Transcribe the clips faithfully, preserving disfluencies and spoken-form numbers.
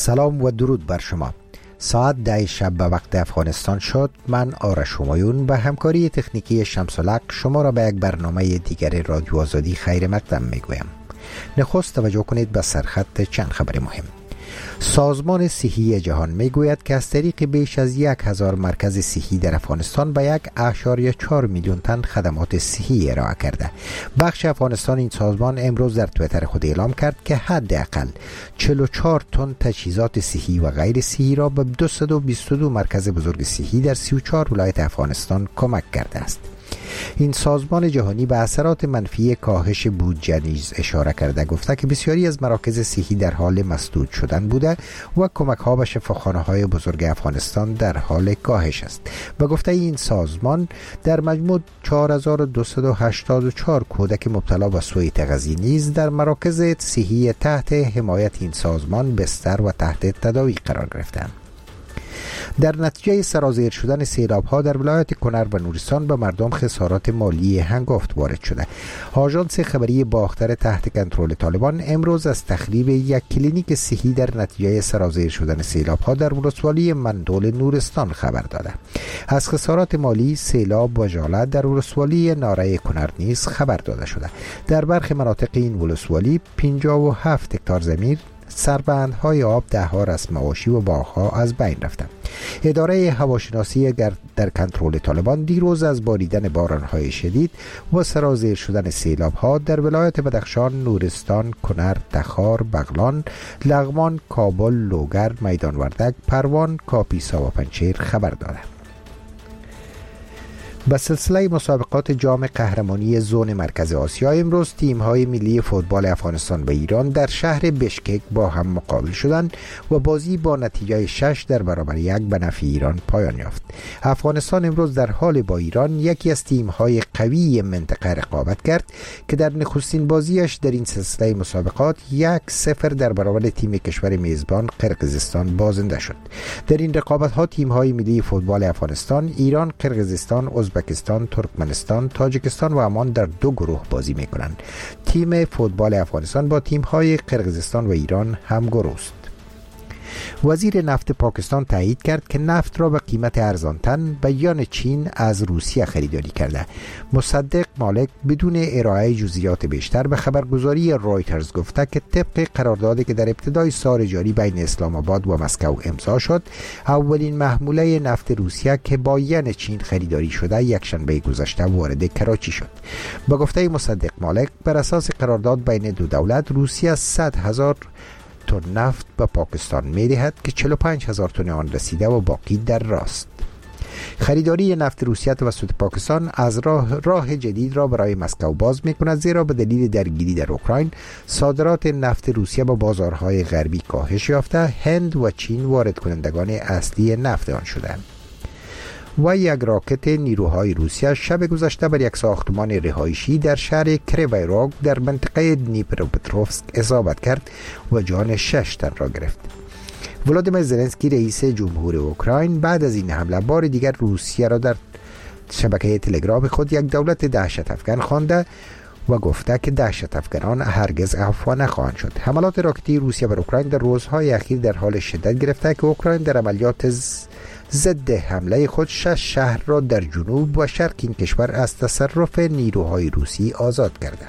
سلام و درود بر شما. ساعت ده شب به وقت افغانستان شد. من آرش همایون به همکاری تکنیکی شمس الحق شما را به یک برنامه دیگر رادیو آزادی خیر مقدم میگویم. نخست توجه کنید به سرخط چند خبر مهم. سازمان صحی جهان میگوید که از طریق بیش از یک هزار مرکز صحی در افغانستان به یک اشاریه چهار میلیون تن خدمات صحی ارائه کرده. بخش افغانستان این سازمان امروز در تویتر خود اعلام کرد که حداقل چهل و چهار تن تجهیزات صحی و غیر صحی را به دویست و بیست و دو مرکز بزرگ صحی در سی و چهار ولایت افغانستان کمک کرده است. این سازمان جهانی به اثرات منفی کاهش بودجه نیز اشاره کرده، گفته که بسیاری از مراکز صحی در حال مسدود شدن بوده و کمک ها به شفاخانه های بزرگ افغانستان در حال کاهش است. به گفته این سازمان در مجموع چهار هزار و دویست و هشتاد و چهار کودک مبتلا به سوء تغذیه نیز در مراکز صحی تحت حمایت این سازمان بستر و تحت تداوی قرار گرفتند. در نتیجه سرازیر شدن سیلاب ها در ولایت کنر و نورستان به مردم خسارات مالی هنگفت وارد شده. آژانس خبری باختر تحت کنترل طالبان امروز از تخریب یک کلینیک صحی در نتیجه سرازیر شدن سیلاب ها در ولسوالی مندول نورستان خبر داده. از خسارات مالی سیلاب و ژاله در ولسوالی ناره کنر نیز خبر داده شده. در برخی مناطق این ولسوالی پنجاه و هفت هکتار زمین سربندهای آب، ده ها رسم مواشی و باغها از بین رفتند. اداره هواشناسی در, در کنترل طالبان دیروز از باریدن بارانهای شدید و سرازیر شدن سیلابها در ولایت بدخشان، نورستان، کنر، تخار، بغلان، لغمان، کابل، لوگر، میدان وردک، پروان، کاپیسا و پنجشیر خبر داده. به سلسله مسابقات جام قهرمانی زون مرکز آسیا امروز تیم‌های ملی فوتبال افغانستان و ایران در شهر بشکک با هم مقابل شدند و بازی با نتیجه شش در برابر یک به نفع ایران پایان یافت. افغانستان امروز در حال با ایران، یکی از تیم‌های قوی منطقه، رقابت کرد که در نخستین بازیش در این سلسله مسابقات یک صفر در برابر تیم کشور میزبان قرقیزستان بازنده شد. در این رقابت‌ها تیم‌های ملی فوتبال افغانستان، ایران، قرقیزستان، ازبکستان، ترکمنستان، تاجیکستان و عمان در دو گروه بازی می‌کنند. تیم فوتبال افغانستان با تیم‌های قرقیزستان و ایران همگروه است. وزیر نفت پاکستان تایید کرد که نفت را به قیمت ارزان‌تر به یان چین از روسیه خریداری کرده. مصدق مالک بدون ارائه جزئیات بیشتر به خبرگزاری رایترز گفته که طبق قراردادی که در ابتدای سال جاری بین اسلام آباد و مسکو امضا شد، اولین محموله نفت روسیه که با یان چین خریداری شده یکشنبه گذشته وارد کراچی شد. با گفته مصدق مالک، بر اساس قرارداد بین دو دولت، روسیه صد هزار تن نفت به پاکستان می دهد که چهل و پنج هزار تن آن رسیده و باقی در راست. خریداری نفت روسیه توسط پاکستان از راه راه جدید را برای مسکو باز می کند، زیرا به دلیل درگیری در اوکراین صادرات نفت روسیه به بازارهای غربی کاهش یافته. هند و چین وارد کنندگان اصلی نفت آن شدند. و یک راکت نیروهای روسیه شب گذشته بر یک ساختمان رهایشی در شهر کریوی در منطقه دنیپروپتروفسک اصابت کرد و جان شش تن را گرفت. ولادیمیر زلنسکی رئیس جمهور اوکراین بعد از این حمله بار دیگر روسیه را در شبکه تلگرام خود یک دولت دهشت افکن خوانده و گفته که دهشت افکنان هرگز عفو نخواهند شد. حملات راکتی روسیه بر اوکراین در روزهای اخیر در حال شدت گرفته که اوکراین در عملیات ضد حمله خود شش شهر را در جنوب و شرق این کشور از تصرف نیروهای روسی آزاد کرده.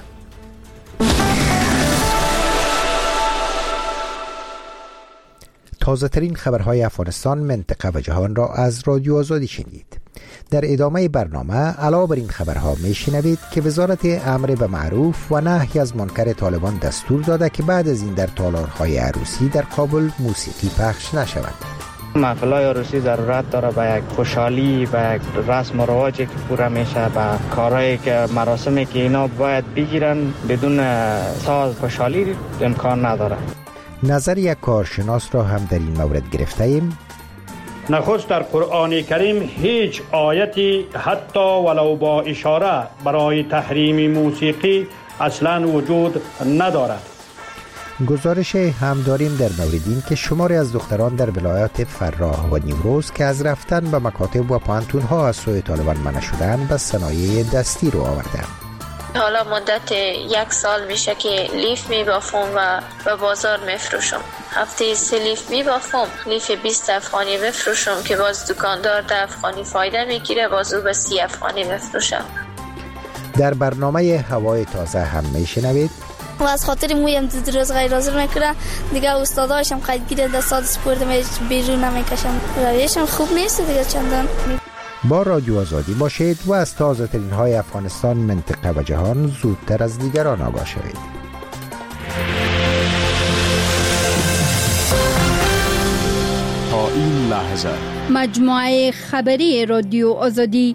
تازه ترین خبرهای افغانستان، منطقه و جهان را از رادیو آزادی شنید. در ادامه برنامه علاوه بر این خبرها می شنوید که وزارت امر به معروف و نهی از منکر طالبان دستور داده که بعد از این در تالارهای عروسی در کابل موسیقی پخش نشود. محفل‌های عروسی ضرورت داره به یک خوشحالی، به یک رسم و رواجی که پوره میشه، به کارهایی که مراسمی که اینا باید بگیرن، بدون ساز خوشحالی امکان نداره. نظر یک کارشناس را هم در این مورد گرفته ایم. نخست در قرآن کریم هیچ آیتی حتی ولو با اشاره برای تحریم موسیقی اصلا وجود ندارد. گزارش هم داریم در مورد این که شماری از دختران در ولایات فراه و نیمروز که از رفتن به مکاتب و پانتون‌ها از سوی طالبان منع شدن به صنایع دستی رو آوردن. حالا مدت یک سال میشه که لیف میبافم و به بازار میفروشم. هفته سه لیف میبافم، لیف بیست افغانی بفروشم که باز دکاندار ده افغانی فایده میگیره، باز او به سی افغانی بفروشم. در برنامه هوای تازه هم میشنوید و از خاطر مویم دو روز غیر حاضر میکنه دیگه، استاداشم قید گیره دستات سپورت بیرون نمیکشم، رویشم خوب نیست دیگه چندان. با رادیو آزادی باشید و از تازه ترین های افغانستان، منطقه و جهان زودتر از دیگران آگاه شوید. تا این لحظه مجموعه خبری رادیو آزادی.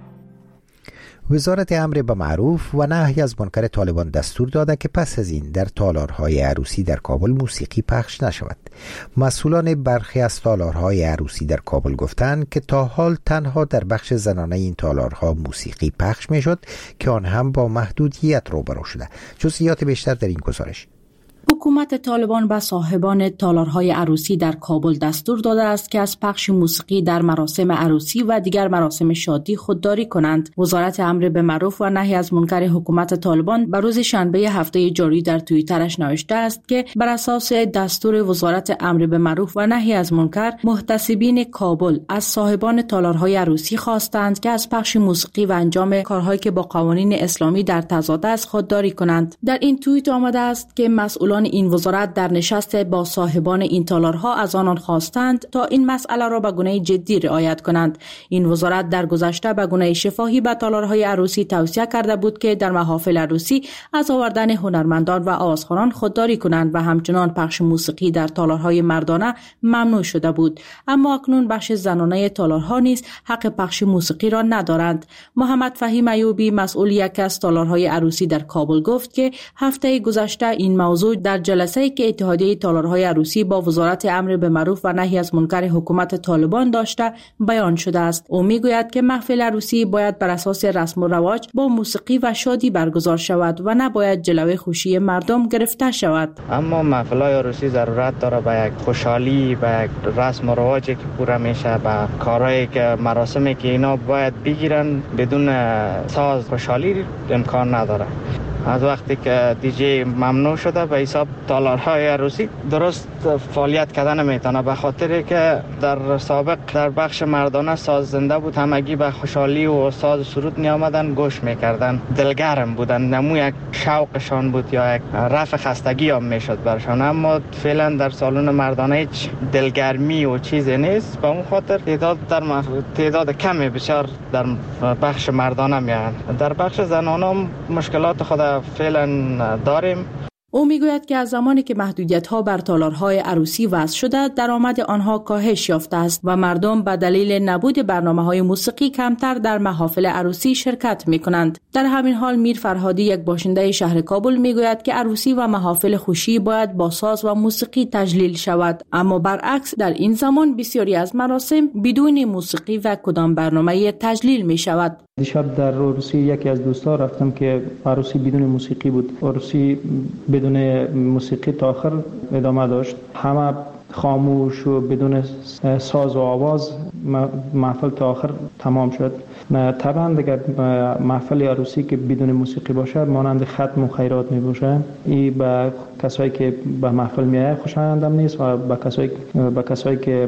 وزارت امر به معروف و نهی از منکر طالبان دستور داده که پس از این در تالارهای عروسی در کابل موسیقی پخش نشود. مسئولان برخی از تالارهای عروسی در کابل گفتند که تا حال تنها در بخش زنانه این تالارها موسیقی پخش میشد که آن هم با محدودیت روبرو شده. جزئیات بیشتر در این گزارش. حکومت طالبان به صاحبان تالارهای عروسی در کابل دستور داده است که از پخش موسیقی در مراسم عروسی و دیگر مراسم شادی خودداری کنند. وزارت امر به معروف و نهی از منکر حکومت طالبان بر روز شنبه هفته جاری در توییترش نوشته است که بر اساس دستور وزارت امر به معروف و نهی از منکر، محتسبین کابل از صاحبان تالارهای عروسی خواستند که از پخش موسیقی و انجام کارهایی که با قوانین اسلامی در تضاد است خودداری کنند. در این توییت آمده است که مسئولان این وزارت در نشست با صاحبان این تالارها از آنان خواستند تا این مسئله را به گونه جدی رعایت کنند. این وزارت در گذشته به گونه شفاهی به تالارهای عروسی توصیه کرده بود که در محافل عروسی از آوردن هنرمندان و آوازخوانان خودداری کنند و همچنان پخش موسیقی در تالارهای مردانه ممنوع شده بود. اما اکنون بخش زنانه تالارها نیز حق پخش موسیقی را ندارند. محمد فهیم ایوبی، مسئول یکی از تالارهای عروسی در کابل، گفت که هفته گذشته این موضوع در جلسه‌ای که اتحادیه تالارهای عروسی با وزارت امر به معروف و نهی از منکر حکومت طالبان داشته بیان شده است. او میگوید که محفل عروسی باید بر اساس رسم و رواج با موسیقی و شادی برگزار شود و نباید جلوه خوشی مردم گرفته شود. اما محفل‌های عروسی ضرورت داره به یک خوشحالی، به یک رسم و رواجی که پورا میشه، به کارهایی که مراسمی که اینا باید بگیرن، بدون ساز خوشحالی امکان نداره. از وقتی که دیجی ممنوع شده به حساب تالارهای عروسی درست فعالیت کردن نمیتونه، به خاطر که در سابق در بخش مردانه ساز زنده بود، همگی به خوشحالی و ساز سرود می آمدن گوش میکردن، دلگرم بودن، نمو یک شوقشان بود یا یک رفع خستگی هم میشد برشان. اما فعلا در سالن مردانه هیچ دلگرمی و چیزی نیست، به اون خاطر تعداد در مف... تعداد کمی بسیار در بخش مردانه میان. در بخش زنانه مشکلات خود فعلا داریم. او میگوید که از زمانی که محدودیت‌ها بر تالارهای عروسی وضع شده، درآمد آنها کاهش یافته است و مردم به دلیل نبود برنامه‌های موسیقی کمتر در محافل عروسی شرکت می‌کنند. در همین حال میر فرهادی، یک باشنده شهر کابل، میگوید که عروسی و محافل خوشی باید با ساز و موسیقی تجلیل شود، اما برعکس در این زمان بسیاری از مراسم بدون موسیقی و کدام برنامه تجلیل می‌شود. دیشب در عروسی یکی از دوستا رفتم که عروسی بدون موسیقی بود. عروسی بدون موسیقی تا آخر ادامه داشت، همه خاموش و بدون ساز و آواز محفل تا آخر تمام شد. طبعا دیگر محفل عروسی که بدون موسیقی باشه مانند ختم و خیرات می باشه، این به کسایی که به محفل میایه خوشایند هم نیست و به کسایی به کسایی که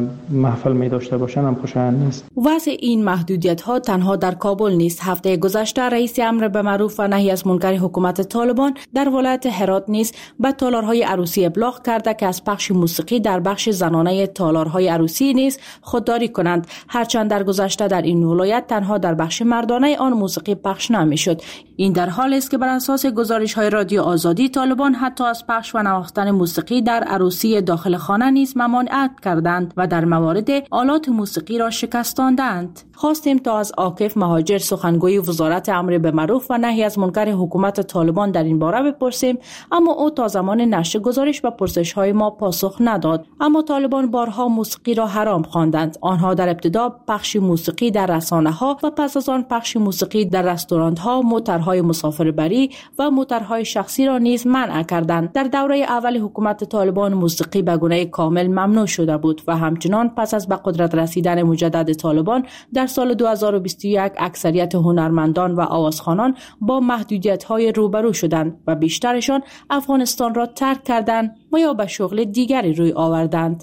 محفل می داشته باشن هم خوشایند نیست. وضع این محدودیت ها تنها در کابل نیست. هفته گذشته رئیس امر به معروف و نهی از منکر حکومت طالبان در ولایت هرات نیز به تالارهای عروسی ابلاغ کرده که از پخش موسیقی در بخش زنانه تالارهای عروسی نیز خودداری کنند، هرچند در گذشته در این ولایت تنها در بخش مردانه آن موسیقی پخش نمیشد. این در حالی است که بر اساس گزارش‌های رادیو آزادی، طالبان حتی از پخش و نواختن موسیقی در عروسی داخل خانه نیز ممانعت کردند و در موارد آلات موسیقی را شکستاندند. خواستیم تا از عاکف مهاجر، سخنگوی وزارت امر به معروف و نهی از منکر حکومت طالبان، در این باره بپرسیم، اما او تا زمان نشر گزارش و پرسش‌های ما پاسخ نداد. اما طالبان بارها موسیقی را حرام خواندند. آنها در ابتدا پخش موسیقی در رسانه‌ها و پس از آن پخش موسیقی در رستوران‌ها، موترهای مسافربری و موترهای شخصی را نیز منع کردند. در دوره اول حکومت طالبان موسیقی به گونه کامل ممنوع شده بود و همچنان پس از به قدرت رسیدن مجدد طالبان در سال دو هزار و بیست و یک اکثریت هنرمندان و آوازخوانان با محدودیت‌های روبرو شدند و بیشترشان افغانستان را ترک کردند و یا به شغل دیگری روی آوردند.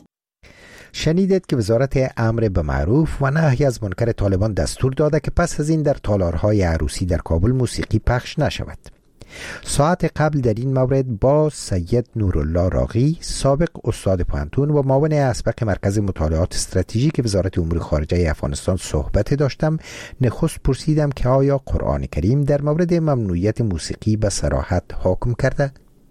شنیدید که وزارت امر به معروف و نهی از منکر طالبان دستور داده که پس از این در تالارهای عروسی در کابل موسیقی پخش نشود. ساعت قبل در این مورد با سید نورالله راغی، سابق استاد پانتون و معاون اسبق مرکز مطالعات استراتژیک وزارت امور خارجه افغانستان صحبت داشتم. نخست پرسیدم که آیا قرآن کریم در مورد ممنوعیت موسیقی به صراحت حکم کرده؟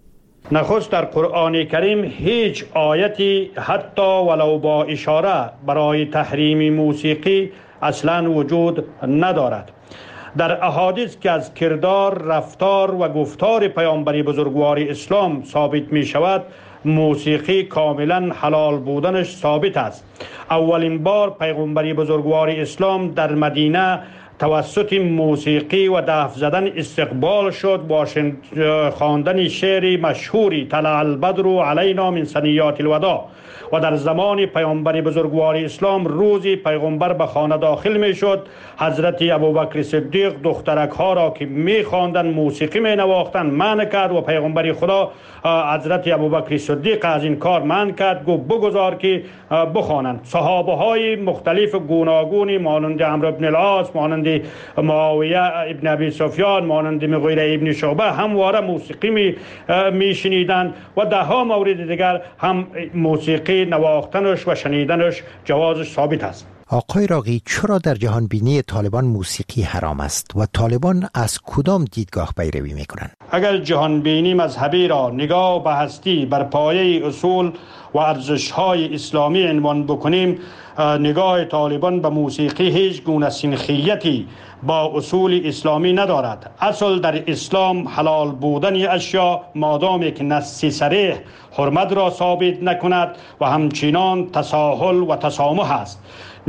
نخست در قرآن کریم هیچ آیتی حتی ولو با اشاره برای تحریم موسیقی اصلا وجود ندارد. در احادیث که از کردار، رفتار و گفتار پیامبر بزرگوار اسلام ثابت می شود، موسیقی کاملا حلال بودنش ثابت است. اولین بار پیامبر بزرگوار اسلام در مدینه توسط موسیقی و دف زدن استقبال شد با خواندن شعری مشهوری طلع البدر علینا من ثنیات الوداع. و در زمان پیامبر بزرگوار اسلام روزی پیغمبر به خانه داخل می شد، حضرت ابوبکر صدیق دخترک ها را که می خواندند موسیقی می نواختند منع کرد و پیغمبر خدا حضرت ابوبکر صدیق از این کار منع کرد، گفت بگذار که بخوانند. صحابه های مختلف گوناگونی مانند عمرو بن العاص، مانند معاویه ابن ابی سفیان، مانند مغیره ابن شعبه همواره موسیقی می, می شنیدند و ده ها مورد دیگر هم موسیقی نواختنش و شنیدنش جوازش ثابت است. آقای راغی، چرا در جهان بینی طالبان موسیقی حرام است و طالبان از کدام دیدگاه پیروی میکنند؟ اگر جهان بینی مذهبی را نگاه به هستی بر پایه اصول و ارزش‌های اسلامی عنوان بکنیم، نگاه طالبان به موسیقی هیچ گونه سنخیتی با اصول اسلامی ندارد. اصل در اسلام حلال بودن اشیا مادامی که نص صریح حرمت را ثابت نکند و همچنان تساهل و تسامح است.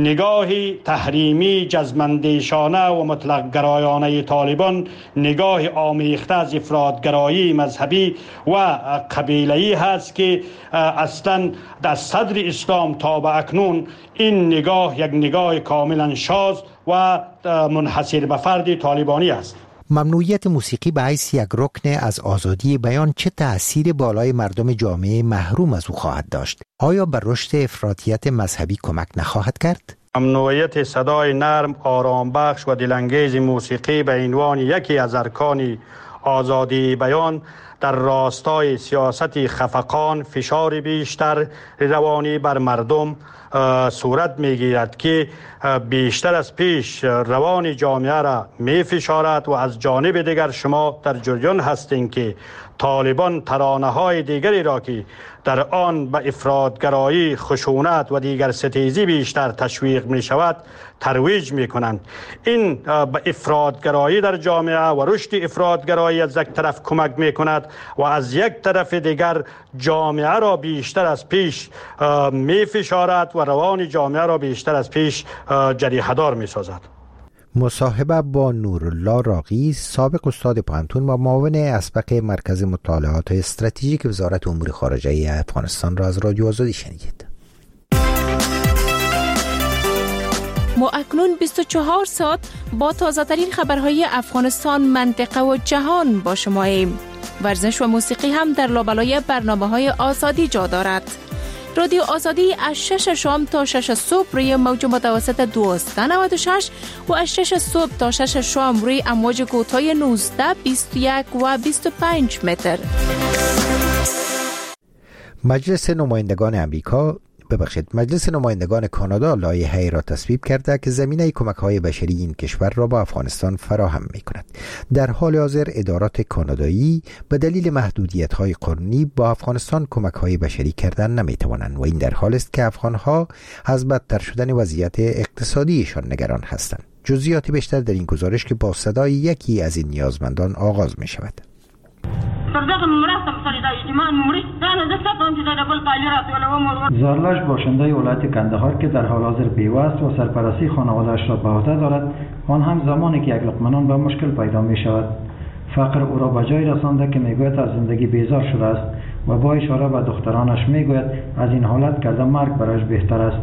نگاهی تحریمی جزمندیشانه و مطلق گرایانه طالبان نگاه آمیخته از افراطگرایی مذهبی و قبیله‌ای هست که اصلا در صدر اسلام تا به اکنون این نگاه یک نگاه کاملا شاذ و منحصر به فرد طالبانی است. ممنوعیت موسیقی به حیث یک رکن از آزادی بیان چه تأثیر بالای مردم جامعه محروم از او خواهد داشت؟ آیا بر رشد افراطیت مذهبی کمک نخواهد کرد؟ ممنوعیت صدای نرم، آرام بخش و دلانگیز موسیقی به عنوان یکی از ارکان آزادی بیان در راستای سیاست خفقان فشار بیشتر روانی بر مردم صورت میگیرد که بیشتر از پیش روان جامعه را می فشارد و از جانب دیگر شما در جریان هستین که طالبان ترانه های دیگری را که در آن به افراطگرایی، خشونت و دیگر ستیزی بیشتر تشویق می شود ترویج می کنند. این به افراطگرایی در جامعه و رشد افراطگرایی از یک طرف کمک می کند و از یک طرف دیگر جامعه را بیشتر از پیش می فشارد و روان جامعه را بیشتر از پیش جریحه دار می سازد. مصاحبه با نورالله راغی، سابق استاد پانتون و معاون اسبق مرکز مطالعات استراتژیک وزارت امور خارجه افغانستان را از رادیو آزادی شنیدید. ما اکنون بیست و چهار ساعت با تازه ترین خبرهای افغانستان، منطقه و جهان با شما ایم. ورزش و موسیقی هم در لابلای برنامه های آزادی جا دارد. رادیو آزادی از شش شام تا شش صبح روی موج متوسط دویست و نود و شش و از شش صبح تا شش شام روی امواج کوتاه نوزده، بیست و یک و بیست و پنج متر. مجلس نمایندگان امریکا ببخشید مجلس نمایندگان کانادا لایحه‌ای را تصویب کرده که زمینه کمک‌های بشری این کشور را با افغانستان فراهم می‌کند. در حال حاضر ادارات کانادایی به دلیل محدودیت‌های قانونی با افغانستان کمک‌های بشری کردن نمی‌توانند و این در حالی است که افغان‌ها از بدتر شدن وضعیت اقتصادیشان نگران هستند. جزئیات بیشتر در این گزارش که با صدای یکی از این نیازمندان آغاز می‌شود. زارلش باشنده ولایت کندهار که در حال حاضر بیوست و سرپرستی خانواده‌اش را به عهده دارد، آن هم زمانی که یک لقمه نان به مشکل پیدا می شود. فقر او را به جای رسانده که میگوید از زندگی بیزار شده است و با اشاره به دخترانش میگوید از این حالت کرده مرگ برایش بهتر است.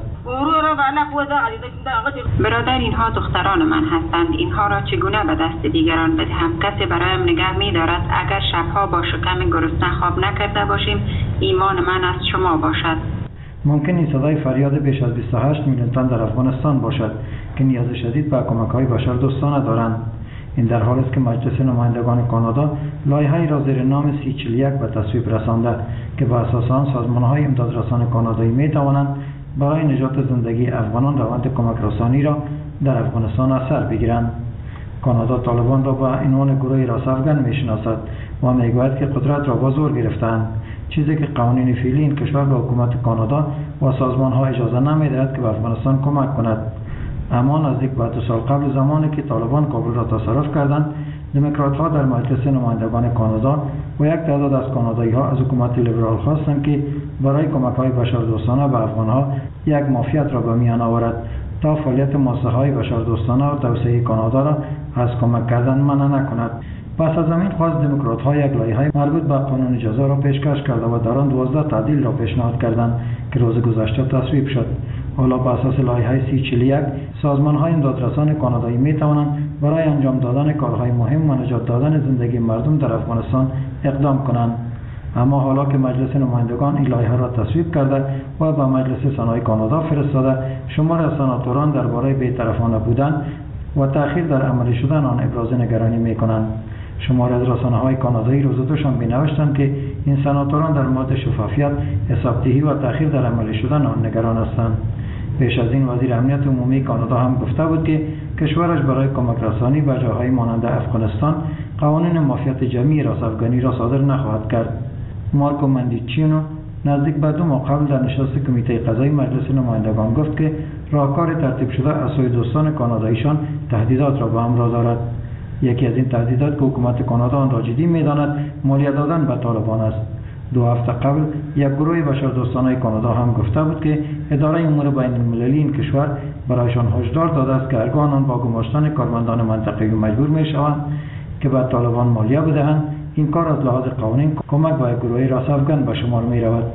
برادر، اینها دختران من هستند. اینها را چگونه به دست دیگران بدهم؟ کسی برایم نگه می دارد. اگر شبها با شکم گرسنه خواب نکرده باشیم، ایمان من از شما باشد. ممکن این صدای فریاد بیش از بیست و هشت میلیون تن در افغانستان باشد که نیاز شدید به کمک‌های بشردوستانه دارند. این در حالی است که مجلس نمایندگان کانادا لایحه‌ای را زیر نام سی چهل و یک به تصویب رسانده که به اساس آن سازمان‌های امدادرسان کانادایی می‌توانند برای نجات زندگی افغانان روند کمک رسانی را در افغانستان اثر بگیرند. کانادا طالبان را به عنوان گروه راست افغان می‌شناسد و می‌گوید که قدرت را با زور گرفتند، چیزی که قوانین فعلی این کشور به حکومت کانادا و سازمان‌ها اجازه نمی‌دهد که به افغانستان کمک کند. اما نزدیک به دو سال قبل زمانی که طالبان کابل را تصرف کردند، دموکرات‌ها در مجلس نمایندگان کانادا و یک تعداد از کانادایی‌ها از حکومت لیبرال خواستند که برای کمک‌های بشردوستانه به افغان‌ها یک معافیت را به میان آورد تا فعالیت مؤسسه‌های بشردوستانه و توسعه کانادا را از کمک کردن منع نکند. پس از همین خواست دموکرات‌ها یک لایحه مربوط به قانون جزا را پیشکش کرده و در آن دوازده تعدیل را پیشنهاد کردند که روز گذشته تصویب شد. حالا بر اساس لایحه سی چهل و یک سازمان‌های امدادرسان کانادایی می‌توانند برای انجام دادن کارهای مهم و نجات دادن زندگی مردم در افغانستان اقدام کنند. اما حالا که مجلس نمایندگان این لایحه را تصویب کرده و به مجلس سنای کانادا فرستاده، شمار از سناتوران درباره بی‌طرفانه بودن و تأخیر در عملی شدن آن ابراز نگرانی می‌کنند. شمار از رسانه‌های کانادایی روز دوشنبه نوشتند که این سناتوران در مورد شفافیت، حسابدهی و تأخیر در عملی شدن آن نگران هستند. پیش از این وزیر امنیت عمومی کانادا هم گفته بود که کشورش برای کمک رسانی به جاهای مانند افغانستان قوانین معافیت جمعی راست افغانی را صادر نخواهد کرد. مارکو مندیچینو نزدیک به دو ماه قبل در نشست کمیته قضایی مجلس نمایندگان گفت که راهکار ترتیب شده از سوی دوستان کاناداییشان تهدیدات را به همراه دارد. یکی از این تهدیدات که حکومت کانادا آن را جدی می‌داند مالیه دادن به طالبان است. دو هفته قبل یک گروه بشردوستانه کانادا هم گفته بود که اداره امور بین المللی این کشور برایشان هشدار داده است که هرگاه آنان با گماشتن کارمندان منطقه‌ای مجبور می‌شوند که به طالبان مالیه بدهند، این کار از لحاظ قانونی کمک به گروه راست افغان به شمار می‌رود.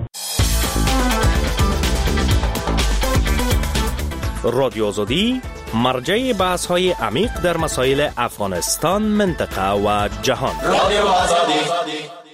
رادیو آزادی مرجع بحث‌های عمیق در مسائل افغانستان، منطقه و جهان. رادیو آزادی.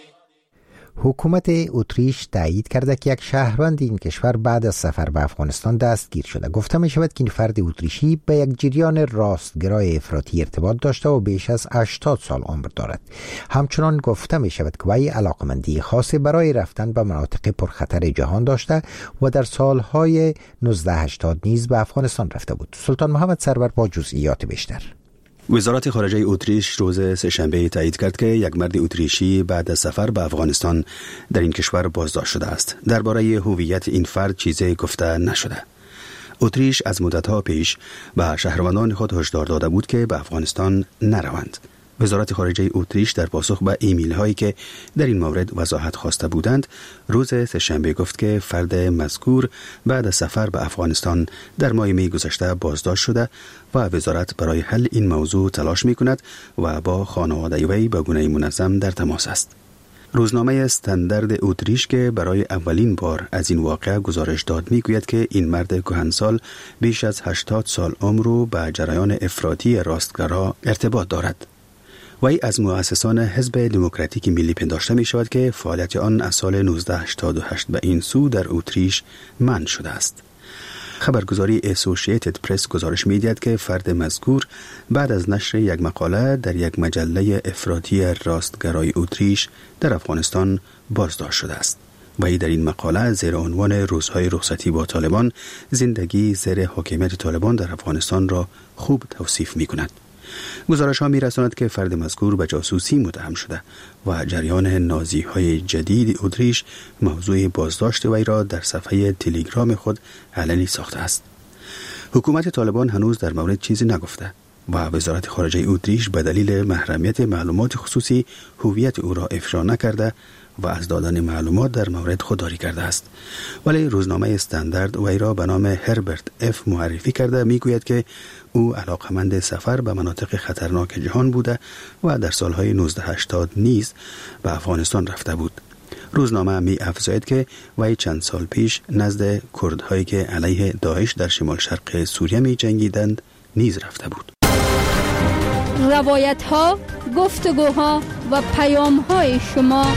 حکومت اتریش تایید کرده که یک شهروند این کشور بعد از سفر به افغانستان دستگیر شده. گفته می شود که این فرد اتریشی به یک جریان راستگرای افراطی ارتباط داشته و بیش از هشتاد سال عمر دارد. همچنان گفته می شود که وی علاقمندی خاصی برای رفتن به مناطق پرخطر جهان داشته و در سالهای نوزده هشتاد نیز به افغانستان رفته بود. سلطان محمد سرور با جزئیات بیشتر. وزارت خارجه اتریش روز سه‌شنبه تایید کرد که یک مرد اتریشی بعد از سفر به افغانستان در این کشور بازداشت شده است. درباره هویت این فرد چیزی گفته نشده. اتریش از مدت‌ها پیش به شهروندان خود هشدار داده بود که به افغانستان نروند. وزارت خارجه اتریش در پاسخ به ایمیل هایی که در این مورد وضاحت خواسته بودند، روز سه‌شنبه گفت که فرد مذکور بعد از سفر به افغانستان در ماه می گذشته بازداشت شده و وزارت برای حل این موضوع تلاش می کند و با خانواده وی به گونه منظم در تماس است. روزنامه استاندارد اتریش که برای اولین بار از این واقعه گزارش داد میگوید که این مرد کهنسال بیش از هشتاد سال عمر رو به جریان افراطی راستگرا ارتباط دارد. وی از مؤسسان حزب دموکراتیک ملی پنداشته می شود که فعالیت آن از سال نوزده هشتاد و هشت به این سو در اتریش منع شده است. خبرگزاری اسوسییتد پرس گزارش می دهد که فرد مذکور بعد از نشر یک مقاله در یک مجله افراطی راستگرای اتریش در افغانستان بازداشت شده است. وی در این مقاله زیر عنوان روزهای رخصتی با طالبان زندگی زیر حاکمیت طالبان در افغانستان را خوب توصیف می کند. گزارش ها می رساند که فرد مذکور به جاسوسی متهم شده و جریان نازی های جدید اتریش موضوع بازداشت وی را در صفحه تلگرام خود علنی ساخته است. حکومت طالبان هنوز در مورد چیزی نگفته. و وزارت خارجه اتریش به دلیل محرمیت معلومات خصوصی هویت او را افشا نکرده و از دادن معلومات در مورد خودداری کرده است. ولی روزنامه استاندارد وی را به نام هربرت اف معرفی کرده، میگوید که او علاقمند سفر به مناطق خطرناک جهان بوده و در سالهای نوزده هشتاد نیز به افغانستان رفته بود. روزنامه می افزاید که وی چند سال پیش نزد کردهایی که علیه داعش در شمال شرق سوریه می جنگیدند نیز رفته بود. روایت ها، گفتگوها و پیام های شما.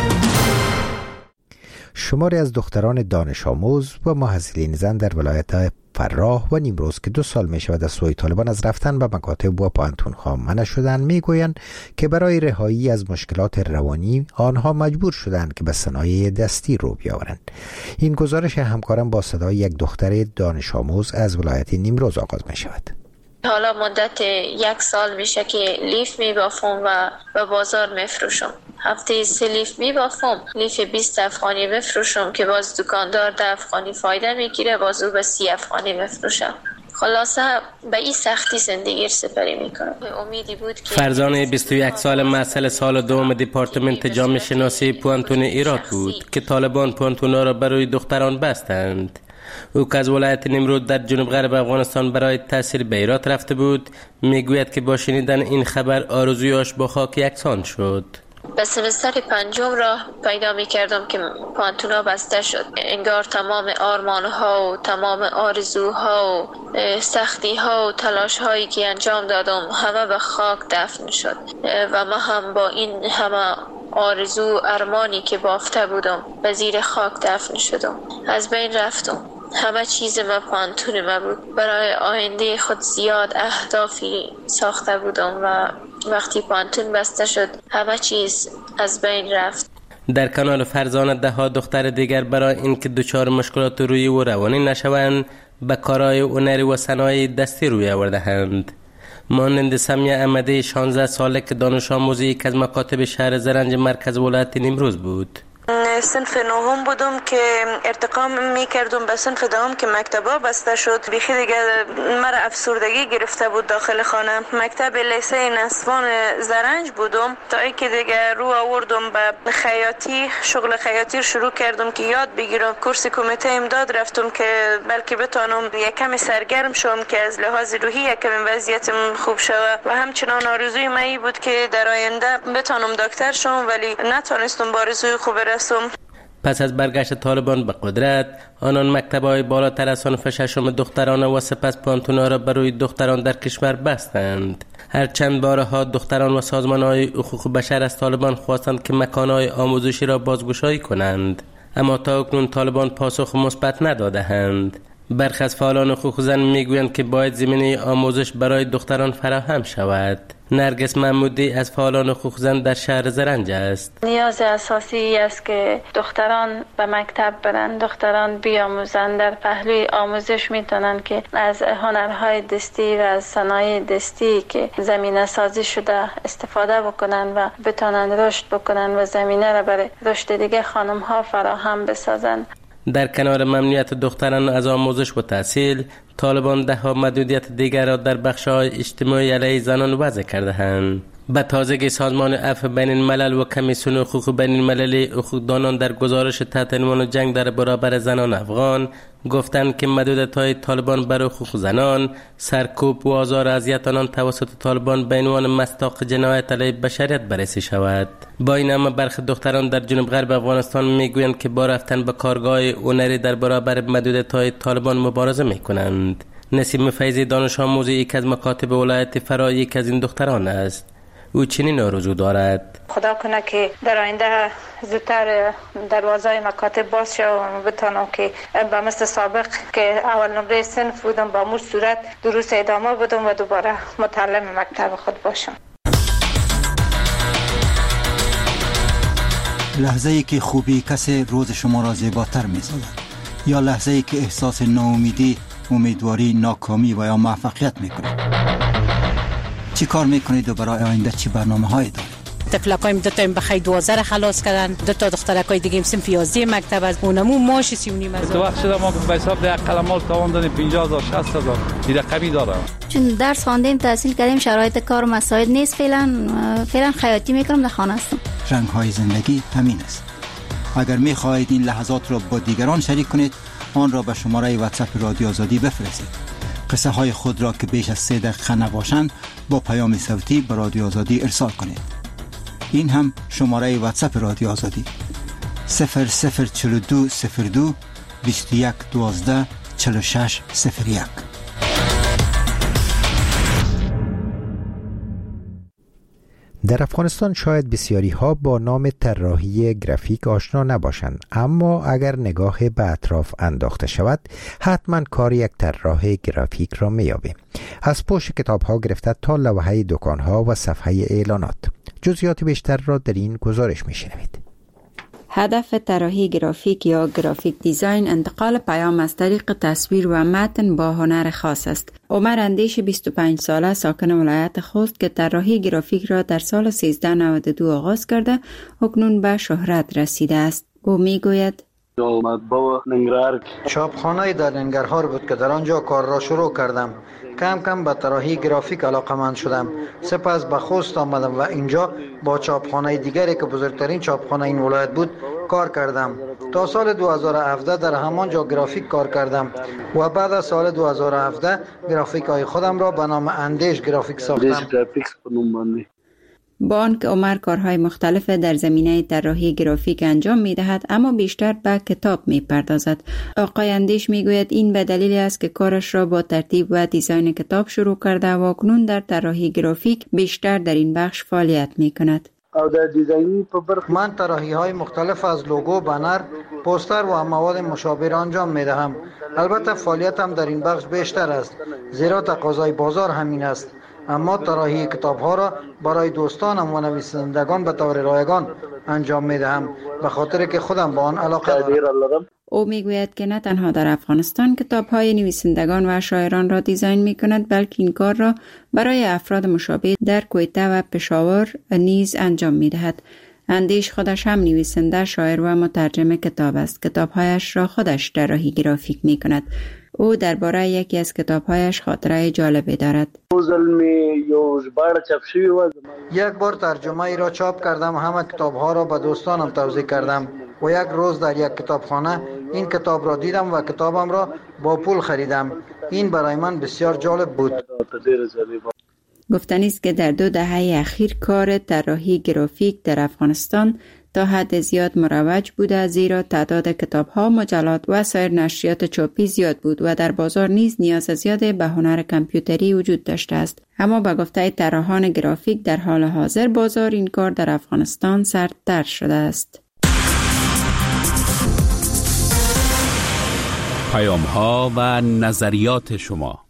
شماری از دختران دانش آموز و محصلین زن در ولایت فراه و نیمروز که دو سال می شود از سوی طالبان از رفتن به مکاتب و پانتون ها منع شدند، می گویند که برای رهایی از مشکلات روانی آنها مجبور شدند که به صنایع دستی رو بیاورند. این گزارش همکارم با صدای یک دختر دانش آموز از ولایت نیمروز آغاز می شود. حالا مدت یک سال میشه که لیف میبافم و به بازار میفروشم. هفته سه لیف میبافم، لیف بیست افغانی بفروشم که باز دکاندار ده افغانی فایده میگیره، باز او به سی افغانی بفروشم. خلاصه به این سختی زندگی سپری میکنم. امیدی بود که فرزانه بیست و یک سال محصل سال دوم دپارتمنت جامعه شناسی پوانتون ایران بود که طالبان پوانتونا را برای دختران بستند. او که از ولایت نیمروز در جنوب غرب افغانستان برای تحصیل به ایران رفته بود، میگوید که با شنیدن این خبر آرزویاش با خاک یکسان شد. به سمستر پنجم راه پیدا می کردم که پانتونا بسته شد. انگار تمام آرمانها و تمام آرزوها و سختیها و تلاشهایی که انجام دادم همه به خاک دفن شد و من هم با این همه آرزو ارمانی که بافته بودم به زیر خاک دفن شدم. از بین رفتم. همه چیز ما پانتون ما بود. برای آینده خود زیاد اهدافی ساخته بودم و وقتی پانتون بسته شد همه چیز از بین رفت. در کنار فرزانه ده ها دختر دیگر برای اینکه دچار مشکلات روحی و روانی نشوند به کارهای هنری و صنایع دستی روی آورده‌اند. مانند سمیه احمدی شانزده ساله که دانش آموز یک از مکاتب شهر زرنج مرکز ولایت نیمروز بود. صنف نهم بودم که ارتقا می کردم به صنف دهم که مکتبا بسته شد. بیخی دیگه مرا افسردگی گرفته بود داخل خانه. مکتب لیسه نسوان زرنج بودم تا اینکه دیگه رو آوردم به خیاطی، شغل خیاطی شروع کردم که یاد بگیرم. کورس کمیته امداد رفتم که بلکه بتونم یک کم سرگرم شوم که از لحاظ روحی یک کم وضعیتم خوب شود و همچنان آرزوی من بود که در آینده بتونم دکتر شوم، ولی نتونستم با آرزوی خوب رسم. پس از برگشت طالبان به قدرت، آنان مکتب‌های بالاتر از صنف ششم دخترانه و سپس پانتونا را برای دختران در کشور بستند. هر چند بارها دختران و سازمان‌های حقوق بشر از طالبان خواستند که مکان‌های آموزشی را بازگشایی کنند، اما تا اکنون طالبان پاسخ مثبت نداده‌اند. برخی از فعالان حقوق زن میگویند که باید زمینه آموزش برای دختران فراهم شود. نرگس محمودی از فعالان حقوق زن در شهر زرنج است. نیاز اساسی است که دختران به مکتب برند، دختران بیاموزند. در پهلوی آموزش میتونن که از هنرهای دستی و از صنایع دستی که زمینه سازی شده استفاده بکنن و بتونن رشد بکنن و زمینه را برای رشد دیگه خانم ها فراهم بسازن. در کنار ممنوعیت دختران از آموزش و تحصیل، طالبان ده ها محدودیت دیگر را در بخش‌های اجتماعی علیه زنان وضع کرده‌اند. به تازگی سازمان عفو بین الملل و کمیسیون حقوق بین المللی حقوقدانان در گزارش تحت عنوان جنگ در برابر زنان افغان گفتند که محدودیت‌های طالبان بر حقوق زنان، سرکوب و آزار و اذیت آنان توسط طالبان به عنوان مصداق جنایت علیه بشریت بررسی شود. با این همه برخی دختران در جنوب غرب افغانستان میگویند که با رفتن به کارگاه هنری در برابر محدودیت‌های طالبان مبارزه میکنند. نسیم فیضی دانش آموز یک از مکاتب ولایت فرا یک از این دختران است. او چنین آرزو دارد: خدا کنه که در آینده زودتر دروازه مکاتب باز شه و بتونم که به مثل سابق که اول نمره صنف بودم با مور صورت دروس ادامه بدم و دوباره متعلم مکتب خود باشم. لحظه ای که خوبی کسی روز شما را زیباتر می سازد، یا لحظه ای که احساس ناامیدی، امیدواری، ناکامی و یا موفقیت می کنید. چی کار می کنید و برای آینده چی برنامه هایی دارید؟ تفلکایم دو تا بخای دوازده خلاص کردن، دو تا دخترکای دیگه صنف یازده مکتب از اونمو ماش سی و نیم هزار. تو وقت شده ما به حساب ده قلمال تاوان دادیم پنجاه هزار شصت هزار این رقمی داره. چون درس خواندیم تحصیل کردیم شرایط کار مساعد نیست، فعلا فعلا خیاطی میکنم، در خانه هستم. رنگ های زندگی همین است. اگر می خواهید این لحظات را با دیگران شریک کنید، آن را به شماره واتساپ رادیو آزادی بفرستید. قصه های خود را که بیش از سه دقیقه نباشند با پیام صوتی به رادیو آزادی ارسال کنید. این هم شماره واتساپ رادیو آزادی صفر صفر چهل و دو صفر دو بیست و یک دوازده چهل و شش صفر یک. در افغانستان شاید بسیاری ها با نام طراحی گرافیک آشنا نباشند، اما اگر نگاه به اطراف انداخته شود حتما کار یک طراح گرافیک را میابیم. از پشت کتاب ها گرفته تا لوحه دکان ها و صفحه اعلانات. جزئیات بیشتر را در این گزارش میشنوید. هدف طراحی گرافیک یا گرافیک دیزاین انتقال پیام از طریق تصویر و متن با هنر خاص است. عمر اندیش بیست و پنج ساله ساکن ولایت خوست که طراحی گرافیک را در سال سیزده نود و دو آغاز کرده، اکنون به شهرت رسیده است. او میگوید چاپخانه در ننگرهار بود که در آنجا کار را شروع کردم. کم کم به طراحی گرافیک علاقه‌مند شدم. سپس به خوست آمدم و اینجا با چاپخانه دیگری که بزرگترین چاپخانه این ولایت بود کار کردم. تا سال دو هزار و هفده در همان جا گرافیک کار کردم و بعد از سال دو هزار و هفده گرافیک های خودم را به نام اندیش گرافیک ساختم. با آنکه عمر کارهای مختلف در زمینه طراحی گرافیک انجام می دهد، اما بیشتر به کتاب می پردازد. آقای اندیش می گوید این به دلیل است که کارش را با ترتیب و دیزاین کتاب شروع کرده و اکنون در طراحی گرافیک بیشتر در این بخش فعالیت می کند. من طراحی های مختلف از لوگو، بنر، پوستر و مواد مشابه انجام می دهم. البته فعالیتم در این بخش بیشتر است، زیرا تقاضای بازار همین است. اما طراحی کتاب ها را برای دوستانم و نویسندگان به طور رایگان انجام می دهم، به خاطر که خودم با آن علاقه دارم. او می گوید که نه تنها در افغانستان کتاب های نویسندگان و شاعران را دیزاین می کند، بلکه این کار را برای افراد مشابه در کویته و پشاور نیز انجام می دهد. اندیش خودش هم نویسنده، شاعر و مترجم کتاب است. کتابهایش را خودش طراحی گرافیک می کند. او درباره یکی از کتابهایش خاطره جالبی دارد. یک بار ترجمه ای را چاپ کردم، همه کتابها را به دوستانم توزیع کردم و یک روز در یک کتابخانه این کتاب را دیدم و کتابم را با پول خریدم. این برای من بسیار جالب بود. گفتنی است که در دو دهه اخیر کار طراحی گرافیک در افغانستان تا حد زیاد مروج بوده، زیرا تعداد کتاب‌ها، مجلات و سایر نشریات چاپی زیاد بود و در بازار نیز نیاز زیاد به هنر کامپیوتری وجود داشته است. اما به گفته طراحان گرافیک در حال حاضر بازار این کار در افغانستان سردتر شده است. پیام‌ها و نظریات شما.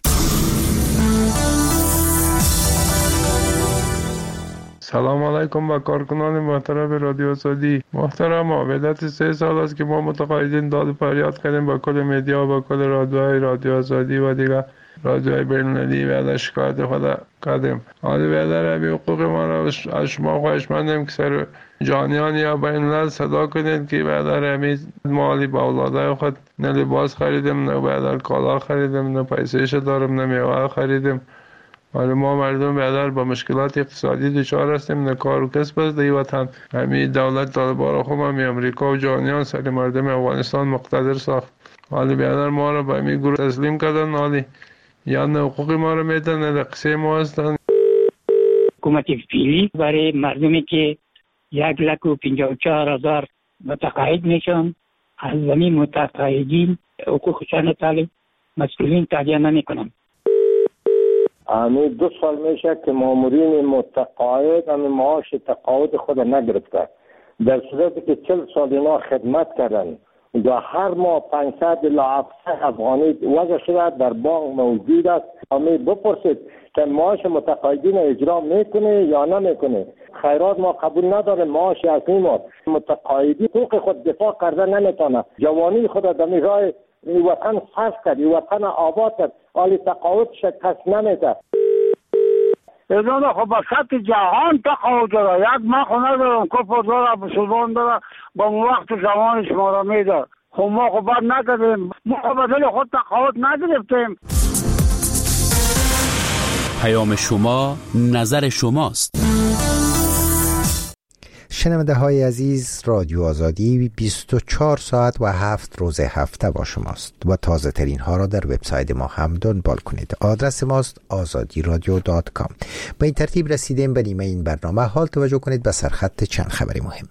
سلام علیکم با کارکنان محترم رادیو آزادی. محترم، مدت سه سال است که ما متقاعدین داد فریاد کردیم با کل مدیا و با کل رادیوهای رادیو آزادی و دیگر رادیوهای بین‌المللی و از شکایت خود کردیم. حالی بیادر همی حقوق ما را از شما خواهش مندیم که سر جانیان یا بین‌الملل صدا کنید که بیادر همی مالی با اولادای خود نه لباس خریدیم، نه بیادر کالا خریدیم، نه پیسهش دارم، نه میوه خریدیم. حالا ما مردم بیادر با مشکلات اقتصادی دچار هستیم، نه کار و کسب است در وطن. همین دولت طالبان را خوب همی امریکا و جهانیان سر مردم افغانستان مقتدر ساخت. حالا بیادر ما را به همین گروه تسلیم کردن، حالی یا نه حقوق ما را میدن نه قصه ما هستن. حکومت فعلی برای مردمی که یک لک و پنجاه و چهار هزار متقاعد میشن، از زمین متقاعدین حقوقشان طالب مسئولین تهیه نمیکنن. همین دو سال میشه که مامورین متقاعد همین معاش تقاعد خود نگرفته، در صورتی که چل سال اینا خدمت کردن و هر ماه پانصد الی هفتصد افغانی وضع شده در بانک موجود است. همین بپرسید که معاش متقاعدین اجرا میکنه یا نمیکنه. خیرات ما قبول نداره، معاش اصلی ما متقاعدی حقوق خود دفاع کرده نمیتونه. جوانی خود در راه وطن صرف کرد، وطن آباد کرد، حالی تقاعد شکست نمیده. اینا خب با سطح جهان تقاوت داره. یک ما خونه دارم کفر داره بسودان داره با وقت زمان شما را میده. خب ما خب بد نکردیم، ما خب بدل خود تقاوت نگرفتیم. پیام شما نظر شماست. شنونده های عزیز، رادیو آزادی بیست و چهار ساعت و هفت روز هفته با شماست و تازه ترین ها را در وبسایت ما هم دنبال کنید. آدرس ماست آزادی رادیو دات کام. به این ترتیب رسیدیم به نیمه این برنامه. حال توجه کنید به سرخط چند خبری مهم.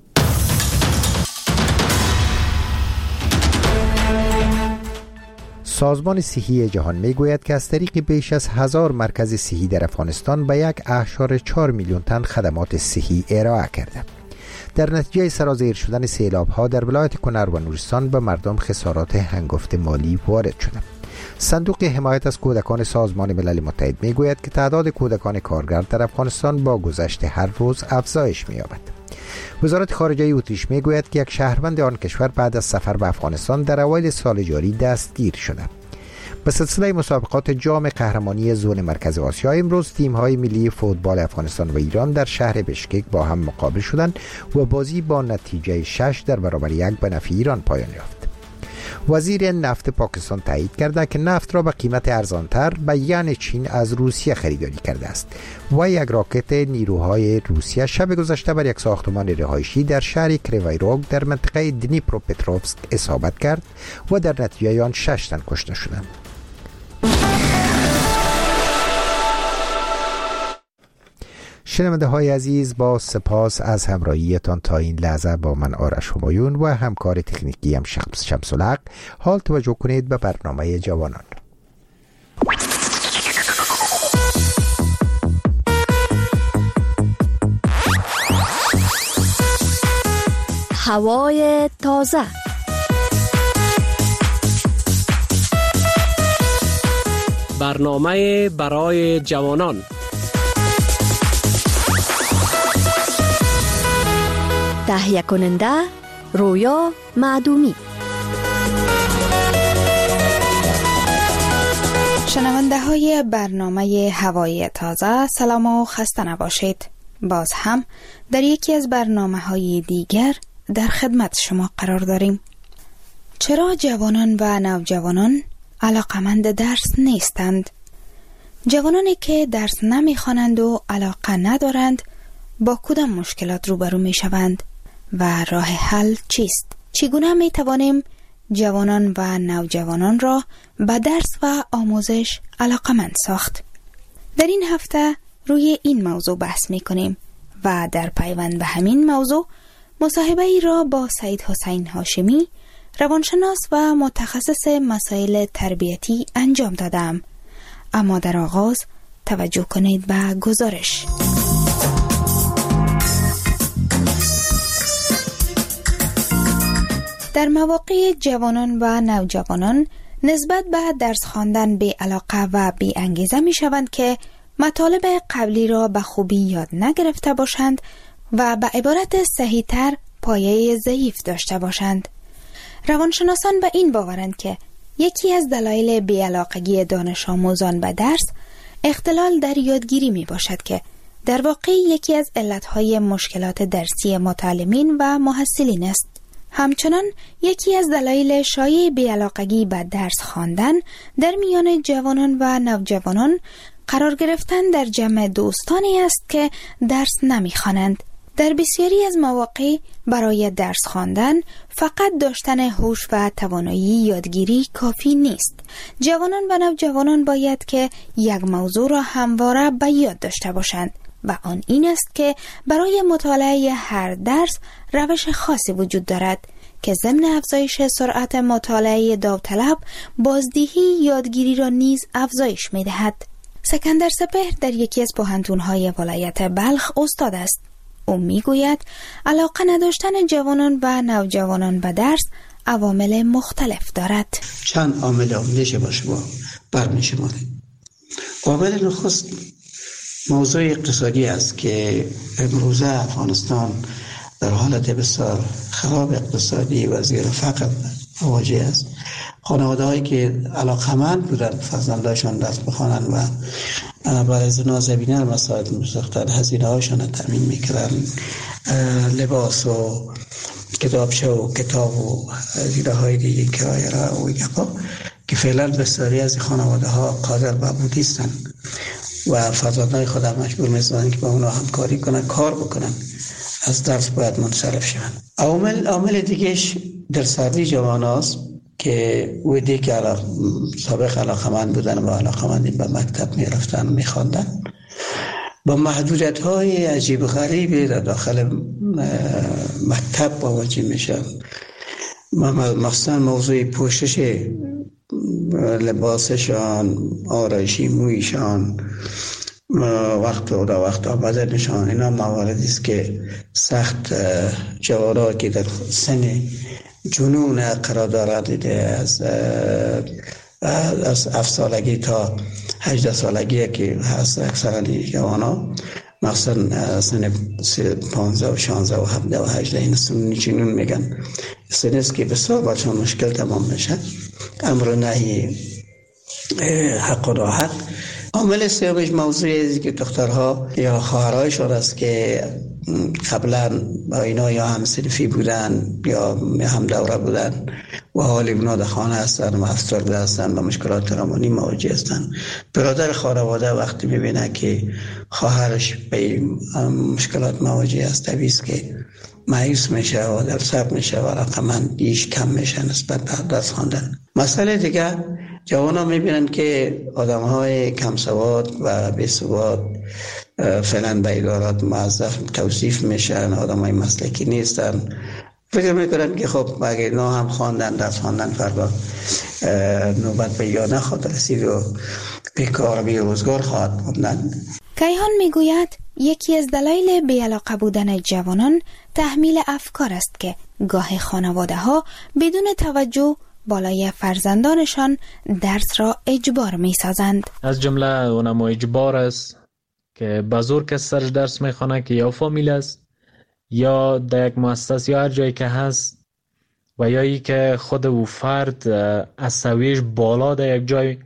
سازمان صحی جهان میگوید که از طریق بیش از هزار مرکز صحی در افغانستان به یک اعشار چهار میلیون تن خدمات صحی ارائه کرده. در نتیجه سرازیر شدن سیلاب ها در ولایت کنر و نورستان به مردم خسارات هنگفت مالی وارد شده. صندوق حمایت از کودکان سازمان ملل متحد میگوید که تعداد کودکان کارگر در افغانستان با گذشت هر روز افزایش می‌یابد. وزارت خارجه اتریش میگوید که یک شهروند آن کشور بعد از سفر به افغانستان در اوایل سال جاری دستگیر شده. به سلسله مسابقات جام قهرمانی زون مرکز آسیا امروز تیم‌های ملی فوتبال افغانستان و ایران در شهر بشکک با هم مقابل شدند و بازی با نتیجه شش در برابر یک به نفع ایران پایان یافت. وزیر نفت پاکستان تایید کرده که نفت را به قیمت ارزانتر به ین چین از روسیه خریداری کرده است و یک راکت نیروهای روسیه شب گذشته بر یک ساختمان رهایشی در شهر کریوای روگ در منطقه دنیپروپتروفسک اصابت کرد و در نتیجه آن شش تن کشته شدند. شنونده های عزیز، با سپاس از همراهیتان تا این لحظه با من آرش همایون و همکار تکنیکی هم شمس شمس‌الحق. حال توجه کنید به برنامه جوانان. هوای تازه، برنامه برای جوانان. تهیه کننده رویا معدومی. شنونده های برنامه هوای تازه، سلام و خسته نباشید. باز هم در یکی از برنامه های دیگر در خدمت شما قرار داریم. چرا جوانان و نوجوانان علاقمند درس نیستند؟ جوانانی که درس نمیخوانند و علاقه ندارند با کدام مشکلات روبرو می شوند و راه حل چیست؟ چگونه می توانیم جوانان و نوجوانان را به درس و آموزش علاقمند ساخت؟ در این هفته روی این موضوع بحث می کنیم و در پیوند به همین موضوع مصاحبه ای را با سید حسین هاشمی، روانشناس و متخصص مسائل تربیتی انجام دادم. اما در آغاز توجه کنید به گزارش. در مواقع جوانان و نوجوانان نسبت به درس خواندن بی علاقه و بی انگیزه می شوند که مطالب قبلی را به خوبی یاد نگرفته باشند و به عبارت صحیح تر پایه ضعیف داشته باشند. روانشناسان به این باورند که یکی از دلایل بی‌علاقگی دانش آموزان به درس اختلال در یادگیری می باشد که در واقع یکی از علتهای مشکلات درسی متعلمین و محصلین است. همچنان یکی از دلایل شایع بی‌علاقگی به درس خواندن در میان جوانان و نوجوانان قرار گرفتن در جمع دوستانی است که درس نمی‌خوانند. در بسیاری از مواقع برای درس خواندن فقط داشتن هوش و توانایی یادگیری کافی نیست. جوانان و نوجوانان باید که یک موضوع را همواره به یاد داشته باشند و آن این است که برای مطالعه هر درس روش خاصی وجود دارد که ضمن افزایش سرعت مطالعه داوطلب بازدهی یادگیری را نیز افزایش می‌دهد. سکندر سپهر در یکی از پوهنتون‌های ولایت بلخ استاد است. او میگوید علاقه نداشتن جوانان و نوجوانان به درس عوامل مختلف دارد. چند عامل میشه با شما برمی‌شماریم. عامل نخست موضوع اقتصادی است که امروزه افغانستان در حالت بسیار خراب اقتصادی و زیر فقر مواجه است خانواده هایی که علاقمند بودن فرزنداشان درس بخوانن و برای زنا زبینه مساعد می‌ساختن، هزینه هاشان رو تامین میکردن، لباس و کتابچه و کتاب و هزینه های دیگه کرایه را و گپا که فعلا بسیاری از خانواده ها قادر به بود نیستن و فرزندان خود مجبور می‌سازن که با اونا همکاری کنن، کار بکنن، از درس باید منصرف شون. عامل عامل دیگهش در سردی جوان هاست که ویدی که علاق... سابق علاقمند بودن و علاقمند به مکتب می رفتن می خواندن با محدودیت های عجیب غریبی در داخل مکتب مواجه میشن. مثلا موضوع پوشش لباسشان، آرایشی مویشان، وقت و وقت آمدنشان، اینا مواردی است که سخت جوانان که در سن جنون قرار دارد، از از هفت سالگی تا هجده سالگی که هست اکثرا جوانا، مثلا سن پانزده و شانزده و هفده و هجده این سن جنون میگن، سن است که بسیار برشان مشکل تمام میشه. امر نهی حق و راحت. عامل سومش موضوعی که دخترها یا خواهرایشان است که قبلا با اینا یا هم صنفی بودن یا هم دوره بودن و حال اونا در خانه هستن و افسرده هستن و مشکلات روانی مواجه هستن. برادر خانواده وقتی میبینه که خواهرش به مشکلات مواجه است، طبیعی است که مایوس میشه و در صبر میشه و رقمندیش کم میشه نسبت به درس خواندن. مسئله دیگه، جوان ها میبینن که آدم های کم سواد و بی سواد فعلا به ادارات موظف توصیف میشن، آدم های مسلکی نیستن. فکر میکنن که خب اگه اینا هم خواندن، درس خواندن، فردا نوبت به یا نخواهد رسید و بیکار بی روزگار خواهد بودن. کیهان میگوید یکی از دلایل بی‌علاقه بودن جوانان تحمیل افکار است که گاه خانواده ها بدون توجه بالای فرزندانشان درس را اجبار می سازند. از جمله اونم اجبار است که بزرگ کس سرش درس می خوانه که یا فامیل است یا در یک مؤسسه یا هر جایی که هست و یا ای که خود او فرد از سویش بالا در یک جای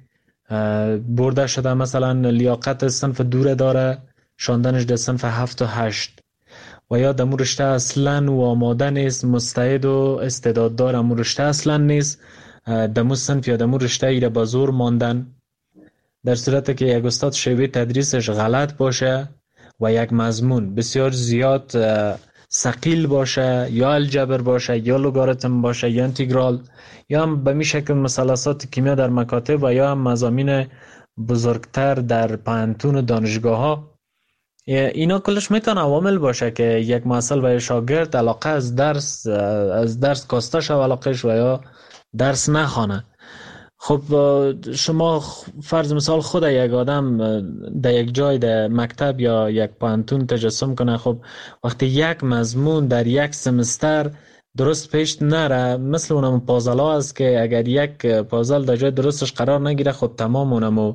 برده شده، مثلا لیاقت صنف دوره داره، شاندنش در صنف هفت و هشت و یا دمو رشته اصلا و آماده نیست، مستعد و استعداد داره، امو رشته اصلا نیست، دمو صنف یا دمو رشته ایره با زور ماندن. در صورت که یک استاد شیوه تدریسش غلط باشه و یک مضمون بسیار زیاد ثقیل باشه، یا الجبر باشه یا لوگاریتم باشه یا انتگرال یا هم به می شکل مثلثات کیمیا در مکاتب و یا هم مضامین بزرگتر در پانتون و دانشگاه ها، اینا کلش میتونه عوامل باشه که یک محصل و شاگرد علاقه از درس از درس کاسته شو علاقهش و یا درس نخوانه. خب شما فرض مثال خود یک آدم در یک جای در مکتب یا یک پانتون تجسم کنه، خب وقتی یک مضمون در یک سمستر درست پیش نره، مثل اونم پازل ها است که اگر یک پازل در جای درستش قرار نگیره، خب تمام اونم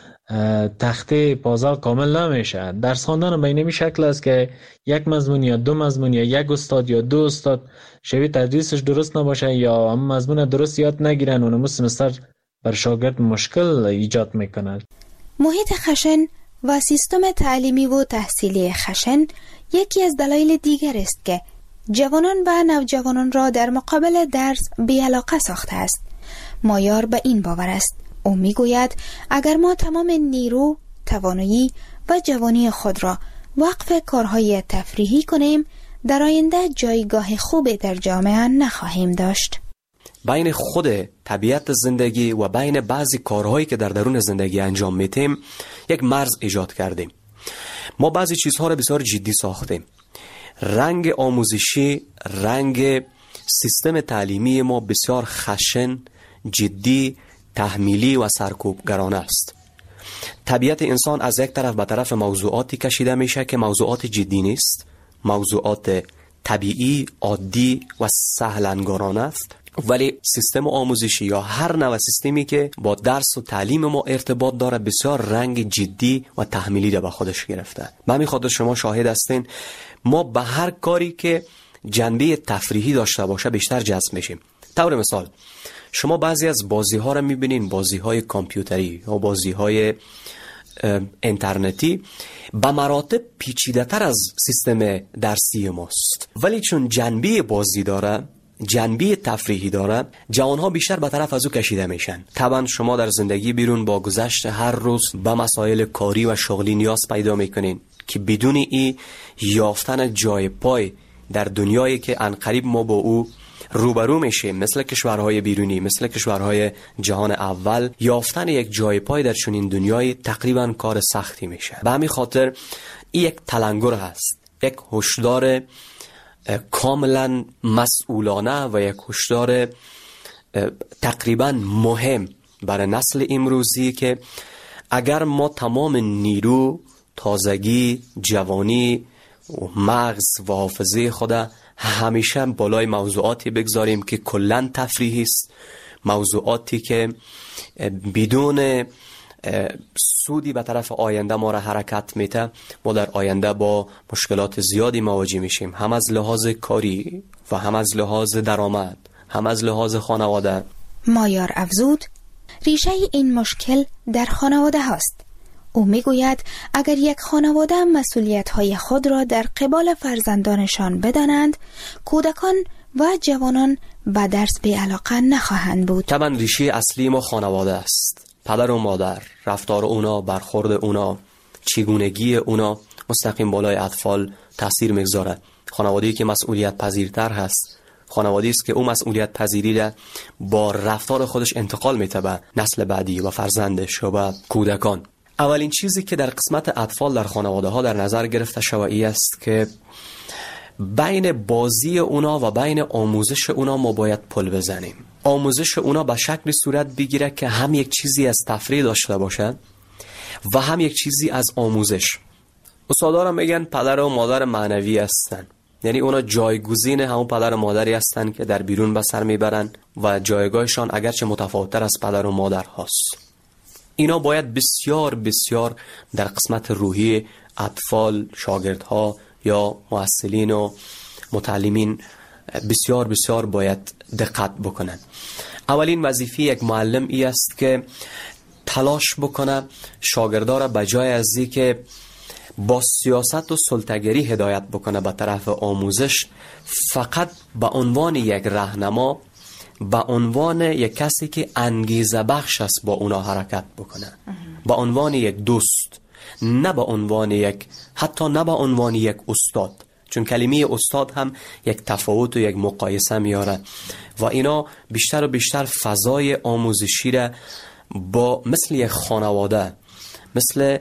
تخته پازل کامل نمیشه. درس خواندن به این شکل است که یک مضمون یا دو مضمون یا یک استاد یا دو استاد شیوه تدریسش درست نباشه یا هم مضمون درست یاد نگیرن، اونم سمستر بر شاگرد مشکل ایجاد میکنه. محیط خشن و سیستم تعلیمی و تحصیلی خشن یکی از دلایل دیگر است که جوانان و نوجوانان را در مقابل درس بی‌علاقه ساخته است. مایار به این باور است. او میگوید اگر ما تمام نیرو، توانایی و جوانی خود را وقف کارهای تفریحی کنیم، در آینده جایگاه خوبی در جامعه نخواهیم داشت. بین خود طبیعت زندگی و بین بعضی کارهایی که در درون زندگی انجام میتیم یک مرز ایجاد کردیم. ما بعضی چیزها را بسیار جدی ساختیم. رنگ آموزشی، رنگ سیستم تعلیمی ما بسیار خشن، جدی، تحمیلی و سرکوبگرانه است. طبیعت انسان از یک طرف به طرف موضوعاتی کشیده میشه که موضوعات جدی نیست، موضوعات طبیعی، عادی و سهلنگارانه است، ولی سیستم آموزشی یا هر نوع سیستمی که با درس و تعلیم ما ارتباط داره بسیار رنگ جدی و تحمیلی را به خودش گرفته. به همین خاطر شما شاهد هستین ما به هر کاری که جنبه تفریحی داشته باشه بیشتر جذب میشیم. طور مثال شما بعضی از بازی ها را میبینین، بازی های کامپیوتری یا بازی های اینترنتی به مراتب پیچیده تر از سیستم درسی ماست، ولی چون جنبه بازی داره، جنبه تفریحی داره، جوانها بیشتر به طرف از او کشیده میشن. طبعا شما در زندگی بیرون با گذشت هر روز به مسائل کاری و شغلی نیاز پیدا میکنین که بدون ای یافتن جای پای در دنیایی که عنقریب ما با او روبرو میشیم، مثل کشورهای بیرونی، مثل کشورهای جهان اول، یافتن یک جای پای در چنین دنیای تقریبا کار سختی میشه. به همین خاطر این یک تلنگر هست، یک هشدار کاملا مسئولانه و یک هشدار تقریبا مهم برای نسل امروزی که اگر ما تمام نیرو، تازگی، جوانی و مغز و حافظه خود همیشه بالای موضوعاتی بگذاریم که کلن تفریحی است، موضوعاتی که بدون سودی به طرف آینده ما را حرکت میده، ما در آینده با مشکلات زیادی مواجه میشیم، هم از لحاظ کاری و هم از لحاظ درآمد، هم از لحاظ خانواده. مایار افزود ریشه این مشکل در خانواده هاست. او میگوید اگر یک خانواده مسئولیت‌های خود را در قبال فرزندانشان بدانند، کودکان و جوانان به درس بی علاقه نخواهند بود. طبعا ریشه اصلی ما خانواده است. پدر و مادر، رفتار اونا، برخورد اونا، چگونگی اونا مستقیم بالای اطفال تاثیر میگذاره. خانواده‌ای که مسئولیت پذیرتر هست، خانواده‌ای است که او مسئولیت پذیری را با رفتار خودش انتقال میده به نسل بعدی و فرزندش و به کودکان. اولین چیزی که در قسمت اطفال در خانواده ها در نظر گرفته شوی است که بین بازی اونا و بین آموزش اونا ما باید پل بزنیم. آموزش اونا به شکل صورت بگیره که هم یک چیزی از تفریح داشته باشه و هم یک چیزی از آموزش. استادارم میگن پدر و مادر معنوی هستن، یعنی اونا جایگزین همون پدر و مادری هستن که در بیرون به سر میبرن و جایگاهشان اگرچه متفاوت‌تر از پدر و مادر هست. اینا باید بسیار بسیار در قسمت روحی اطفال، شاگردها یا معلمین و متعلمین بسیار بسیار باید دقت بکنن. اولین وظیفه یک معلم ای است که تلاش بکنه شاگردا را به جای از این که با سیاست و سلطه‌گری هدایت بکنه به طرف آموزش، فقط به عنوان یک راهنما، به عنوان یک کسی که انگیزه بخش است با اونا حرکت بکنه، به عنوان یک دوست، نه به عنوان یک، حتی نه به عنوان یک استاد، چون کلمه استاد هم یک تفاوت و یک مقایسه میاره و اینا بیشتر و بیشتر فضای آموزشی را با مثل یک خانواده، مثل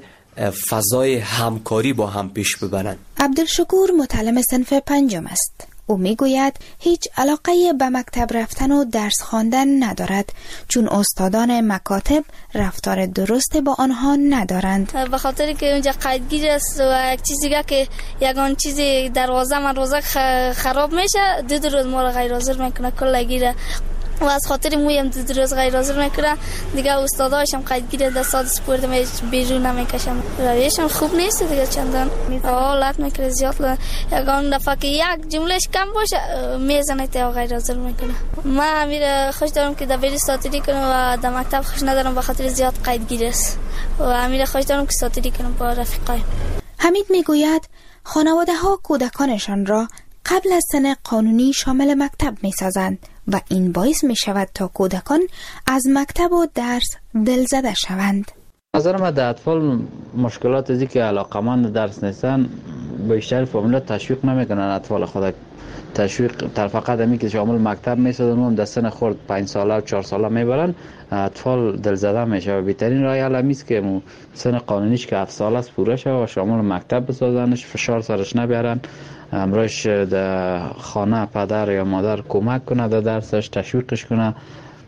فضای همکاری با هم پیش ببرن. عبدالشکور متعلم صنف پنجم است. او میگوید هیچ علاقه به مکتب رفتن و درس خواندن ندارد، چون استادان مکاتب رفتار درست با آنها ندارند. به خاطر که اونجا قیدگیر است و یک چیزی که یگان چیزی دروازه من روزه خراب میشه، دو دو روز ما را غیر حاضر میکنه کل گیره و از خاطر مویم دو دو روز غیر حاضر میکنه دیگه. استادایشم قیدگیر دستات سپورت می بیرون نمیکشم، رویشم خوب نیست دیگه، چندان حالت میکنه زیاد. یگان دفعه که یک جملهش کم باشه میزنه تا غیر حاضر میکنه. من امیر خوش دارم که دبیر ساتری کنم و در مکتب خوش ندارم به خاطر زیاد قیدگیر است و امیر خوش دارم که ساتری کنم با رفیقای. حمید میگوید خانواده ها کودکانشان را قبل از سن قانونی شامل مکتب می سازند و این باعث می شود تا کودکان از مکتب و درس دلزده شوند. نظر من در اطفال مشکلات ازی که علاقمند درس نیستن بیشتر فامیلا تشویق نمیکنن اطفال خود، تشویق تر فقط همی که شامل مکتب می سازن و در سن خورد پنج ساله و چهار ساله میبرن، اطفال دلزده میشه و بهترین راه حل همیست که سن قانونیش که هفت ساله است پوره شه و شامل مکتب بسازنش، فشار سرش نبیارن، امروش در خانه پدر یا مادر کمک کنه در درسش، تشویقش کنه،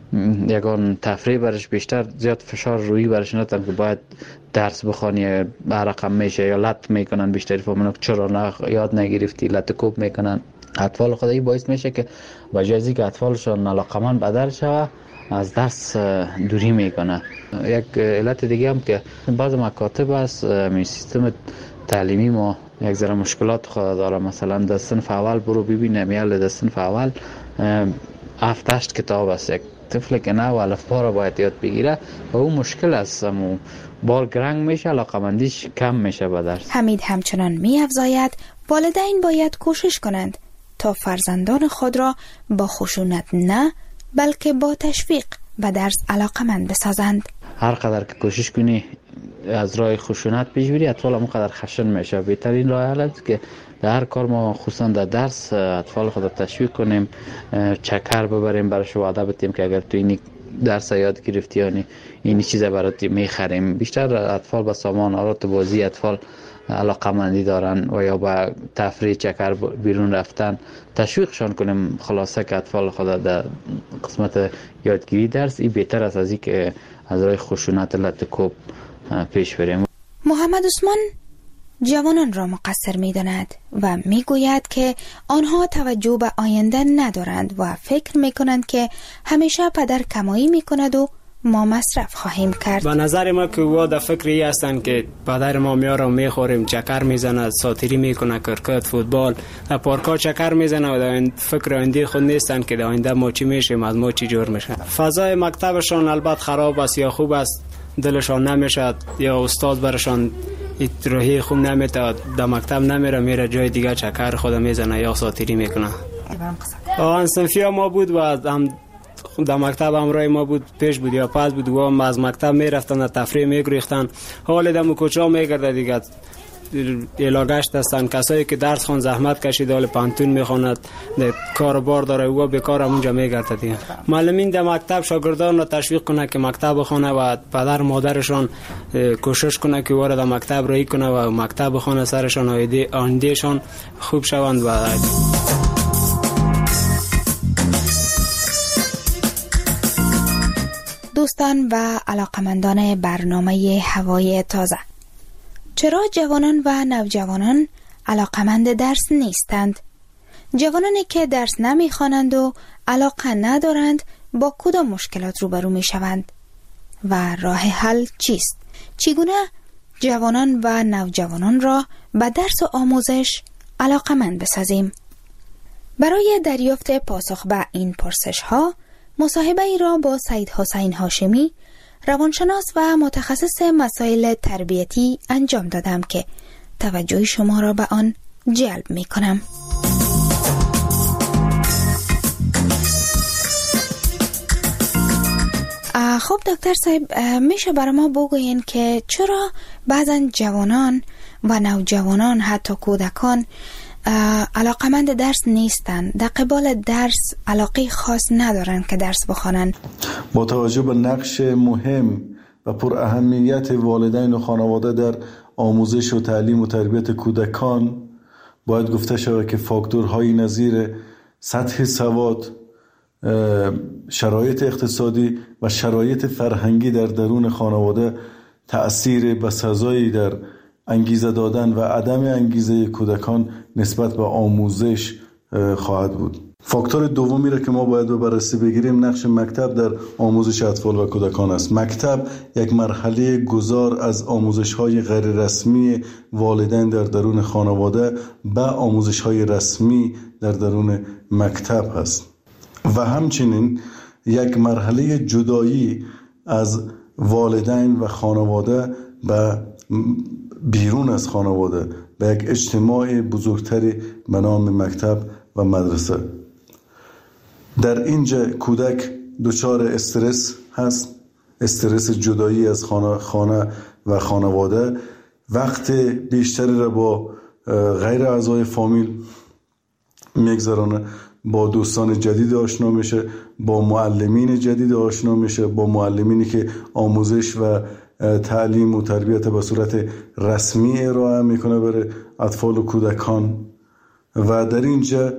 یکان تفریح برش بیشتر، زیاد فشار روی برش نتن که باید درس بخوانی برقم میشه یا لط میکنن. بیشتری فهمونو چرا نه یاد نگرفتی لط کوب میکنن. اطفال خودی باعث میشه که با جایزی که اطفالشون علاقمند به درس شوه از درس دوری میکنه. یک علت دیگه هم که بعض مکاتب است می سیستم تعلیمی ما یک ذره مشکلات خود داره. مثلا در صنف اول برو ببینه میال در صنف اول هفت هشت کتاب است، یک طفل که نه و الفبا را باید یاد بگیره و اون مشکل است، و بال گرنگ میشه، علاقمندیش کم میشه به درس. حمید همچنان می افزاید والدین باید کوشش کنند تا فرزندان خود را با خشونت نه بلکه با تشویق به درس علاقمند بسازند. هر قدر که کوشش کنی از راه خشونت پیش بری، اطفال هم قدر خشن میشه. بهترین راه حل است که در هر کار ما خصوصا در درس اطفال خود تشویق کنیم، چکر ببریم برش، وعده بدیم که اگر تو این درس یاد گرفتی یعنی این چیز برات میخریم. بیشتر اطفال با سامان آلات بازی اطفال علاقمندی دارن و یا با تفریح چکر بیرون رفتن تشویقشان کنیم. خلاصه که اطفال خود در قسمت یادگیری درس این بهتر است از این که از راه خشونت لطکوب پیش بریم. محمد عثمان جوانان را مقصر می داند و می گوید که آنها توجه به آینده ندارند و فکر می کنند که همیشه پدر کمایی می کند و ما مصرف خواهیم کرد. به نظر ما که وا در فکری هستند که پدر ما میاره می خوریم، چکر میزنه، ساتیری میکنه، کرکت، فوتبال، در پارکا چکر میزنه و در فکر آینده خود نیستند که در آینده ما چی میشیم، از ما چی جور میشه. فضای مکتبشان البته خراب است یا خوب است، دلشان نمیشه یا استاد برشان روحی خوب نمیده، در مکتب نمیره، میره جای دیگه چکر خود میزنه یا ساتیری میکنه. آن صنفی ما بود و هم در مکتب همراه ما بود، پیش بود یا پس بود و هم از مکتب میرفتن تفریح میگریختن. حال دم کوچا میگرده دیگه علاقه‌اش هستن. کسایی که درس خون زحمت کشیده حال پانتون میخواند، کاروبار داره و بیکار اونجا میگرده دیگه. معلمین در مکتب شاگردان را تشویق کنه که مکتب بخونه و پدر مادرشان کوشش کنه که وارد مکتب رایی کنه و مکتب بخونه، سرشان آیندهشان خوب شوند. و دوستان و علاقمندان برنامه هوای تازه، چرا جوانان و نوجوانان علاقمند درس نیستند؟ جوانانی که درس نمیخوانند و علاقه ندارند با کدام مشکلات روبرو میشوند و راه حل چیست؟ چگونه جوانان و نوجوانان را به درس و آموزش علاقمند بسازیم؟ برای دریافت پاسخ به این پرسش ها مصاحبه ای را با سید حسین هاشمی، روانشناس و متخصص مسائل تربیتی انجام دادم که توجه شما را به آن جلب می کنم. خب دکتر صاحب، میشه برای ما بگوین که چرا بعضا جوانان و نوجوانان حتی کودکان علاقمند درس نیستند، در قبال درس علاقه خاص ندارند که درس بخوانند؟ با توجه به نقش مهم و پر اهمیت والدین و خانواده در آموزش و تعلیم و تربیت کودکان، باید گفته شود که فاکتورهای نظیر سطح سواد، شرایط اقتصادی و شرایط فرهنگی در درون خانواده تأثیر بسزایی در انگیزه دادن و عدم انگیزه کودکان نسبت به آموزش خواهد بود. فاکتور دومی را که ما باید به بررسی بگیریم نقش مکتب در آموزش اطفال و کودکان است. مکتب یک مرحله گذار از آموزش‌های غیر رسمی والدین در درون خانواده به آموزش‌های رسمی در درون مکتب است و همچنین یک مرحله جدایی از والدین و خانواده به بیرون از خانواده به یک اجتماع بزرگتری به نام مکتب و مدرسه. در اینجا کودک دچار استرس هست، استرس جدایی از خانه, خانه و خانواده، وقت بیشتری را با غیر اعضای فامیل میگذرانه، با دوستان جدید آشنا میشه، با معلمین جدید آشنا میشه، با معلمینی که آموزش و تعلیم و تربیت به صورت رسمی ارائه میکنه برای اطفال و کودکان. و در اینجا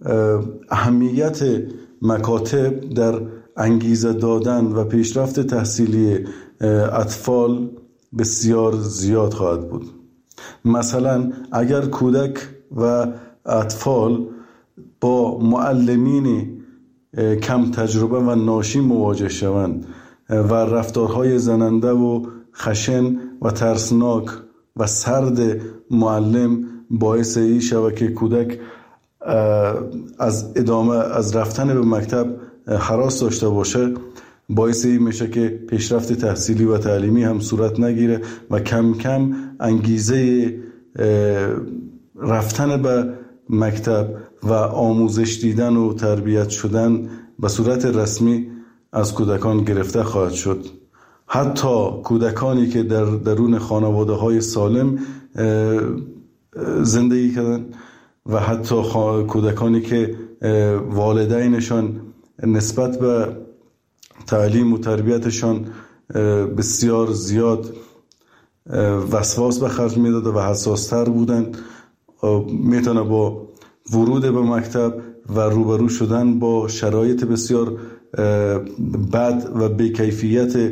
اهمیت مکاتب در انگیزه دادن و پیشرفت تحصیلی اطفال بسیار زیاد خواهد بود. مثلا اگر کودک و اطفال با معلمین کم تجربه و ناشی مواجه شوند و رفتارهای زننده و خشن و ترسناک و سرد معلم باعث این شود که کودک از ادامه از رفتن به مکتب هراس داشته باشه باعث این میشه که پیشرفت تحصیلی و تعلیمی هم صورت نگیره و کم کم انگیزه رفتن به مکتب و آموزش دیدن و تربیت شدن به صورت رسمی از کودکان گرفته خواهد شد. حتی کودکانی که در درون خانواده های سالم زندگی کردن و حتی کودکانی که والدینشان نسبت به تعلیم و تربیتشان بسیار زیاد وسواس به خرج میداد و حساستر بودن، میتونه با ورود به مکتب و روبرو شدن با شرایط بسیار بد و بیکیفیت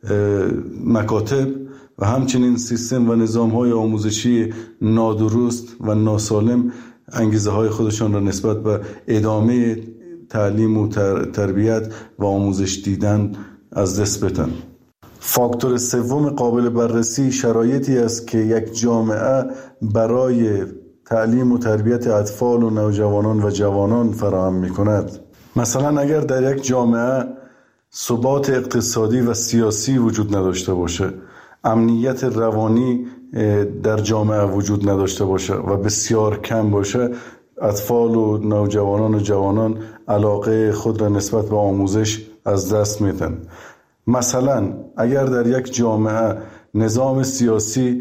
مکاتب و همچنین سیستم و نظام‌های آموزشی نادرست و ناسالم انگیزه های خودشان را نسبت به ادامه تعلیم و تربیت و آموزش دیدن از دست بدن. فاکتور سوم قابل بررسی شرایطی است که یک جامعه برای تعلیم و تربیت اطفال و نوجوانان و جوانان فراهم می‌کند. مثلا اگر در یک جامعه ثبات اقتصادی و سیاسی وجود نداشته باشه، امنیت روانی در جامعه وجود نداشته باشه و بسیار کم باشه، اطفال و نوجوانان و جوانان علاقه خود را نسبت به آموزش از دست میدن. مثلا اگر در یک جامعه نظام سیاسی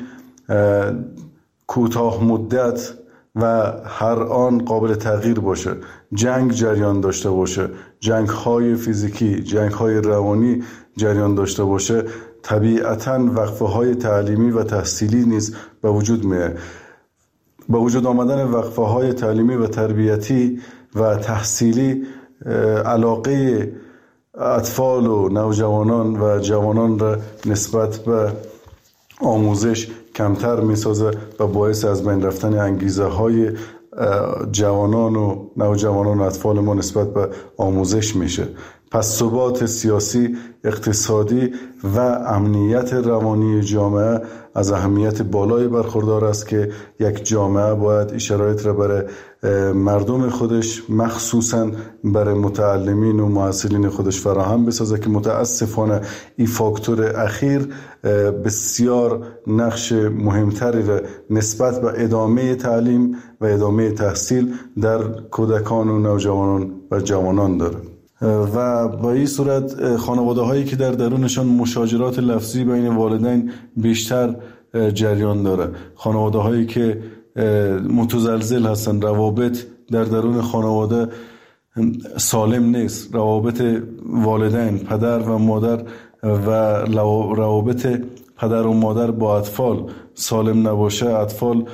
کوتاه مدت و هر آن قابل تغییر باشه، جنگ جریان داشته باشه، جنگ های فیزیکی، جنگ های روانی جریان داشته باشه، طبیعتاً وقفه های تعلیمی و تحصیلی نیز به وجود میاد. با وجود آمدن وقفه های تعلیمی و تربیتی و تحصیلی، علاقه اطفال و نوجوانان و جوانان را نسبت به آموزش کمتر میسازه و باعث از بین رفتن انگیزه های جوانان و نوجوانان و اطفال ما نسبت به آموزش میشه. پس ثبات سیاسی، اقتصادی و امنیت روانی جامعه از اهمیت بالای برخوردار است که یک جامعه باید این شرایط را برای مردم خودش، مخصوصاً برای متعلمین و محصلین خودش فراهم بسازه که متاسفانه این فاکتور اخیر بسیار نقش مهمتری را نسبت به ادامه تعلیم و ادامه تحصیل در کودکان و نوجوانان و جوانان داره. و با این صورت خانواده هایی که در درونشان مشاجرات لفظی بین والدین بیشتر جریان داره، خانواده هایی که متزلزل هستن، روابط در درون خانواده سالم نیست، روابط والدین، پدر و مادر و روابط پدر و مادر با اطفال سالم نباشه، اطفال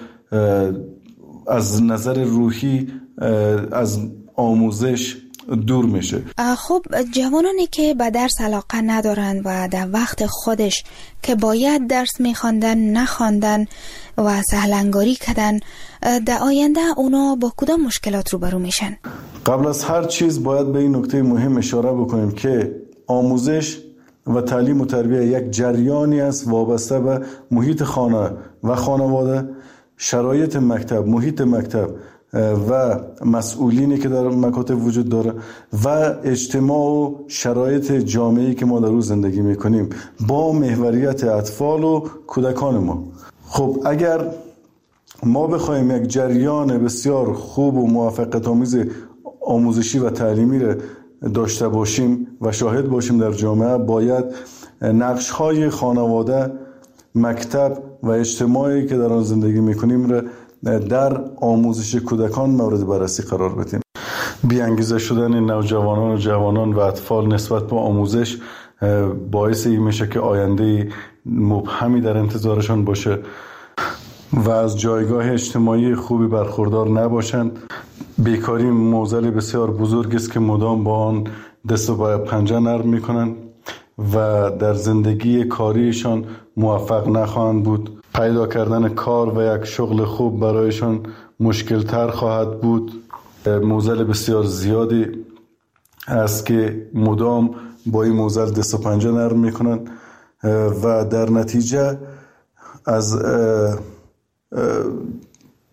از نظر روحی از آموزش دور میشه. خب جوانانی که به درس علاقه ندارند و در وقت خودش که باید درس میخواندن نخواندن و سهلنگاری کردن، در آینده اونا با کدام مشکلات روبرو میشن؟ قبل از هر چیز باید به این نکته مهم اشاره بکنیم که آموزش و تعلیم و تربیت یک جریانی است وابسته به محیط خانه و خانواده، شرایط مکتب، محیط مکتب و مسئولینی که در مکاتب وجود داره و اجتماع و شرایط جامعه‌ای که ما در روز زندگی میکنیم با محوریت اطفال و کودکان ما. خب اگر ما بخوایم یک جریان بسیار خوب و موفقیت آمیز آموزشی و تعلیمی را داشته باشیم و شاهد باشیم در جامعه، باید نقش‌های خانواده، مکتب و اجتماعی که در آن زندگی میکنیم را در آموزش کودکان مورد بررسی قرار بدیم. بی‌انگیزه شدن نوجوانان و جوانان و اطفال نسبت به آموزش باعث این میشه که آینده مبهمی در انتظارشان باشه و از جایگاه اجتماعی خوبی برخوردار نباشند. بیکاری معضل بسیار بزرگ است که مدام با آن دست و پنجه نرم میکنند و در زندگی کاریشان موفق نخواهند بود. پیدا کردن کار و یک شغل خوب برایشان مشکل تر خواهد بود. معضل بسیار زیادی است که مدام با این معضل دست و پنجه نرم میکنن و در نتیجه از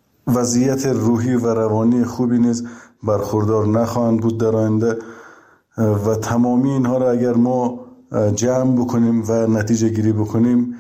وضعیت روحی و روانی خوبی نیز برخوردار نخواهند بود در آینده و تمامی اینها را اگر ما جمع بکنیم و نتیجه گیری بکنیم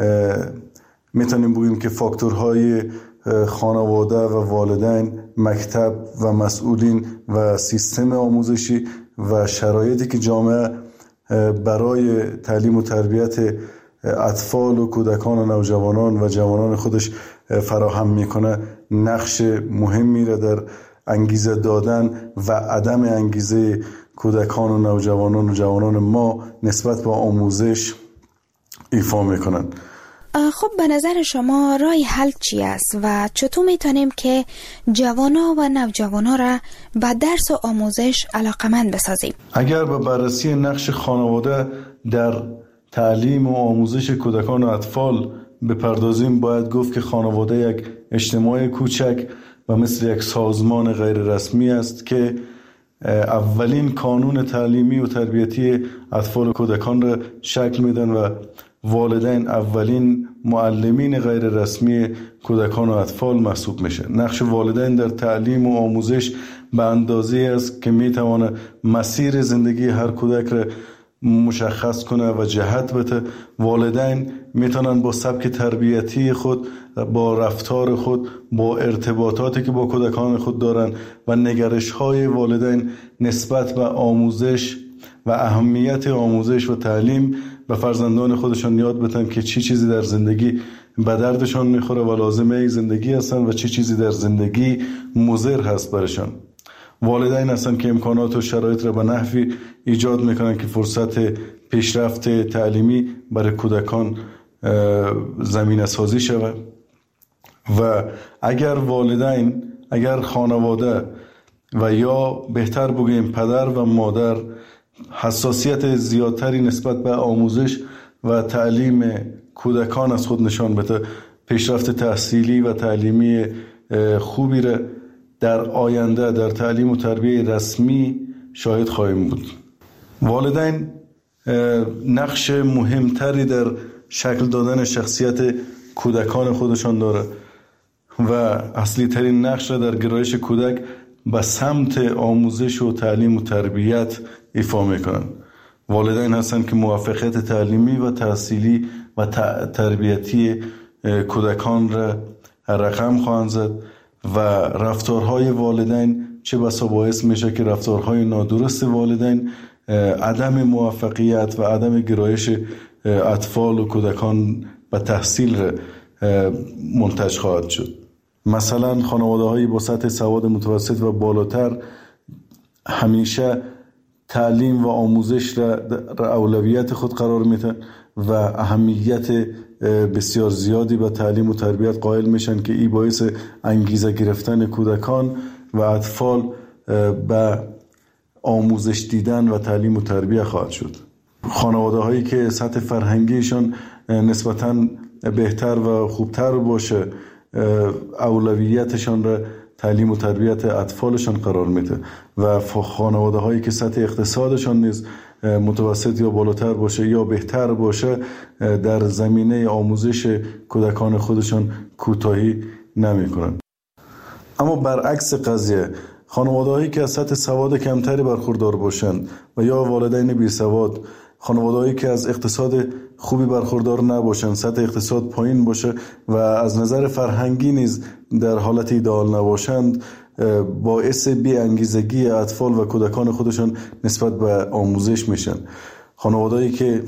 میتونیم بگیم که فاکتورهای خانواده و والدین، مکتب و مسئولین و سیستم آموزشی و شرایطی که جامعه برای تعلیم و تربیت اطفال و کودکان و نوجوانان و جوانان خودش فراهم میکنه نقش مهمی را در انگیزه دادن و عدم انگیزه کودکان و نوجوانان و جوانان ما نسبت به آموزش ایفا میکنن. خب به نظر شما راه حل چی است و چطور میتونیم که جوانا و نوجوانا را به درس و آموزش علاقمند بسازیم؟ اگر به بررسی نقش خانواده در تعلیم و آموزش کودکان و اطفال بپردازیم، باید گفت که خانواده یک اجتماع کوچک و مثل یک سازمان غیر رسمی است که اولین کانون تعلیمی و تربیتی اطفال و کودکان را شکل میدن و والدین اولین معلمین غیر رسمی کودکان و اطفال محسوب میشه. نقش والدین در تعلیم و آموزش به اندازه است که میتونه مسیر زندگی هر کودک را مشخص کنه و جهت بده. والدین میتونن با سبک تربیتی خود، با رفتار خود، با ارتباطاتی که با کودکان خود دارن و نگرش های والدین نسبت به آموزش و اهمیت آموزش و تعلیم به فرزندان خودشان یاد بدن که چی چیزی در زندگی به دردشان میخوره و لازمه زندگی هستن و چی چیزی در زندگی مضر هست برشان. والدین هستن که امکانات و شرایط را به نحوی ایجاد میکنن که فرصت پیشرفت تعلیمی برای کودکان زمینه سازی شود و اگر والدین، اگر خانواده و یا بهتر بگیم پدر و مادر حساسیت زیادتری نسبت به آموزش و تعلیم کودکان از خود نشان بده، پیشرفت تحصیلی و تعلیمی خوبی را در آینده در تعلیم و تربیت رسمی شاهد خواهیم بود. والدین نقش مهمتری در شکل دادن شخصیت کودکان خودشان داره و اصلی ترین نقش را در گرایش کودک به سمت آموزش و تعلیم و تربیت ایفا میکنن. والدین هستند که موفقیت تعلیمی و تحصیلی و تربیتی کودکان را رقم خواهند زد و رفتارهای والدین چه بسا باعث میشه که رفتارهای نادرست والدین عدم موفقیت و عدم گرایش اطفال و کودکان به تحصیل را منتج خواهد شد. مثلا خانواده هایی با سطح سواد متوسط و بالاتر همیشه تعلیم و آموزش را اولویت خود قرار میدن و اهمیت بسیار زیادی به تعلیم و تربیت قائل میشن که این باعث انگیزه گرفتن کودکان و اطفال به آموزش دیدن و تعلیم و تربیت خواهد شد. خانواده هایی که سطح فرهنگیشان نسبتاً بهتر و خوبتر باشه اولویتشان را تعلیم و تربیت اطفالشان قرار میده و خانواده هایی که سطح اقتصادشان نیز متوسط یا بالاتر باشه یا بهتر باشه در زمینه آموزش کودکان خودشان کوتاهی نمی کنن. اما برعکس قضیه خانواده هایی که از سطح سواد کمتری برخوردار باشند و یا والدین بی سواد، خانواده هایی که از اقتصاد خوبی برخوردار نباشند، سطح اقتصاد پایین باشه و از نظر فرهنگی نیز در حالت ایدئال نباشند، باعث بی انگیزگی اطفال و کودکان خودشان نسبت به آموزش میشن. خانوادهایی که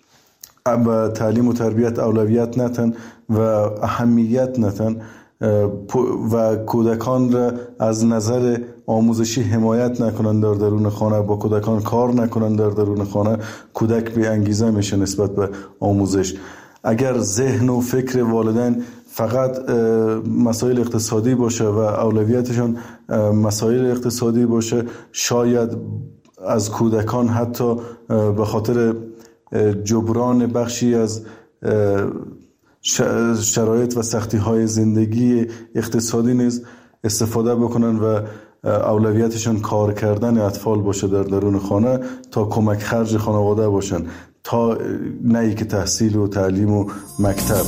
به تعلیم و تربیت اولویت نتن و اهمیت نتن و کودکان را از نظر آموزشی حمایت نکنند در درون خانه، با کودکان کار نکنند در درون خانه، کودک بی انگیزه میشه نسبت به آموزش. اگر ذهن و فکر والدین فقط مسائل اقتصادی باشه و اولویتشان مسائل اقتصادی باشه، شاید از کودکان حتی به خاطر جبران بخشی از شرایط و سختی های زندگی اقتصادی نیز استفاده بکنن و اولویتشان کار کردن اطفال باشه در درون خانه تا کمک خرج خانواده باشن، تا نه ای که تحصیل و تعلیم و مکتب.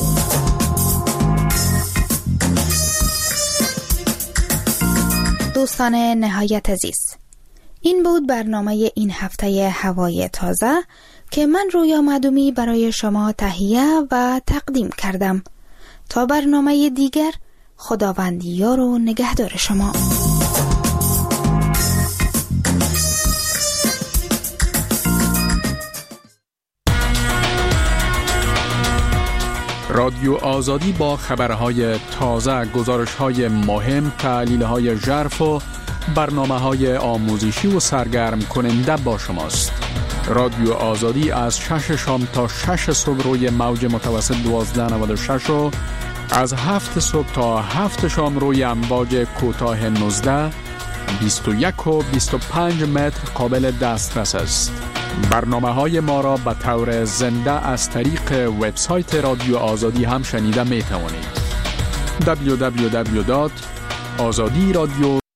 دوستان نهایت عزیز، این بود برنامه این هفته هوای تازه که من رویا معدومی برای شما تهیه و تقدیم کردم. تا برنامه دیگر، خداوند یار و نگهدار شما. رادیو آزادی با خبرهای تازه، گزارش‌های مهم، تحلیل‌های ژرف و برنامه‌های آموزشی و سرگرم کننده با شماست. رادیو آزادی از شش شام تا شش صبح روی موج متوسط دوازده نود و شش و از هفت صبح تا هفت شام روی امواج کوتاه نوزده، بیست و یک و بیست و پنج متر قابل دسترس است. برنامه‌های ما را به طور زنده از طریق وبسایت رادیو آزادی هم شنیده می توانید. دبلیو دبلیو دبلیو دات آزادی رادیو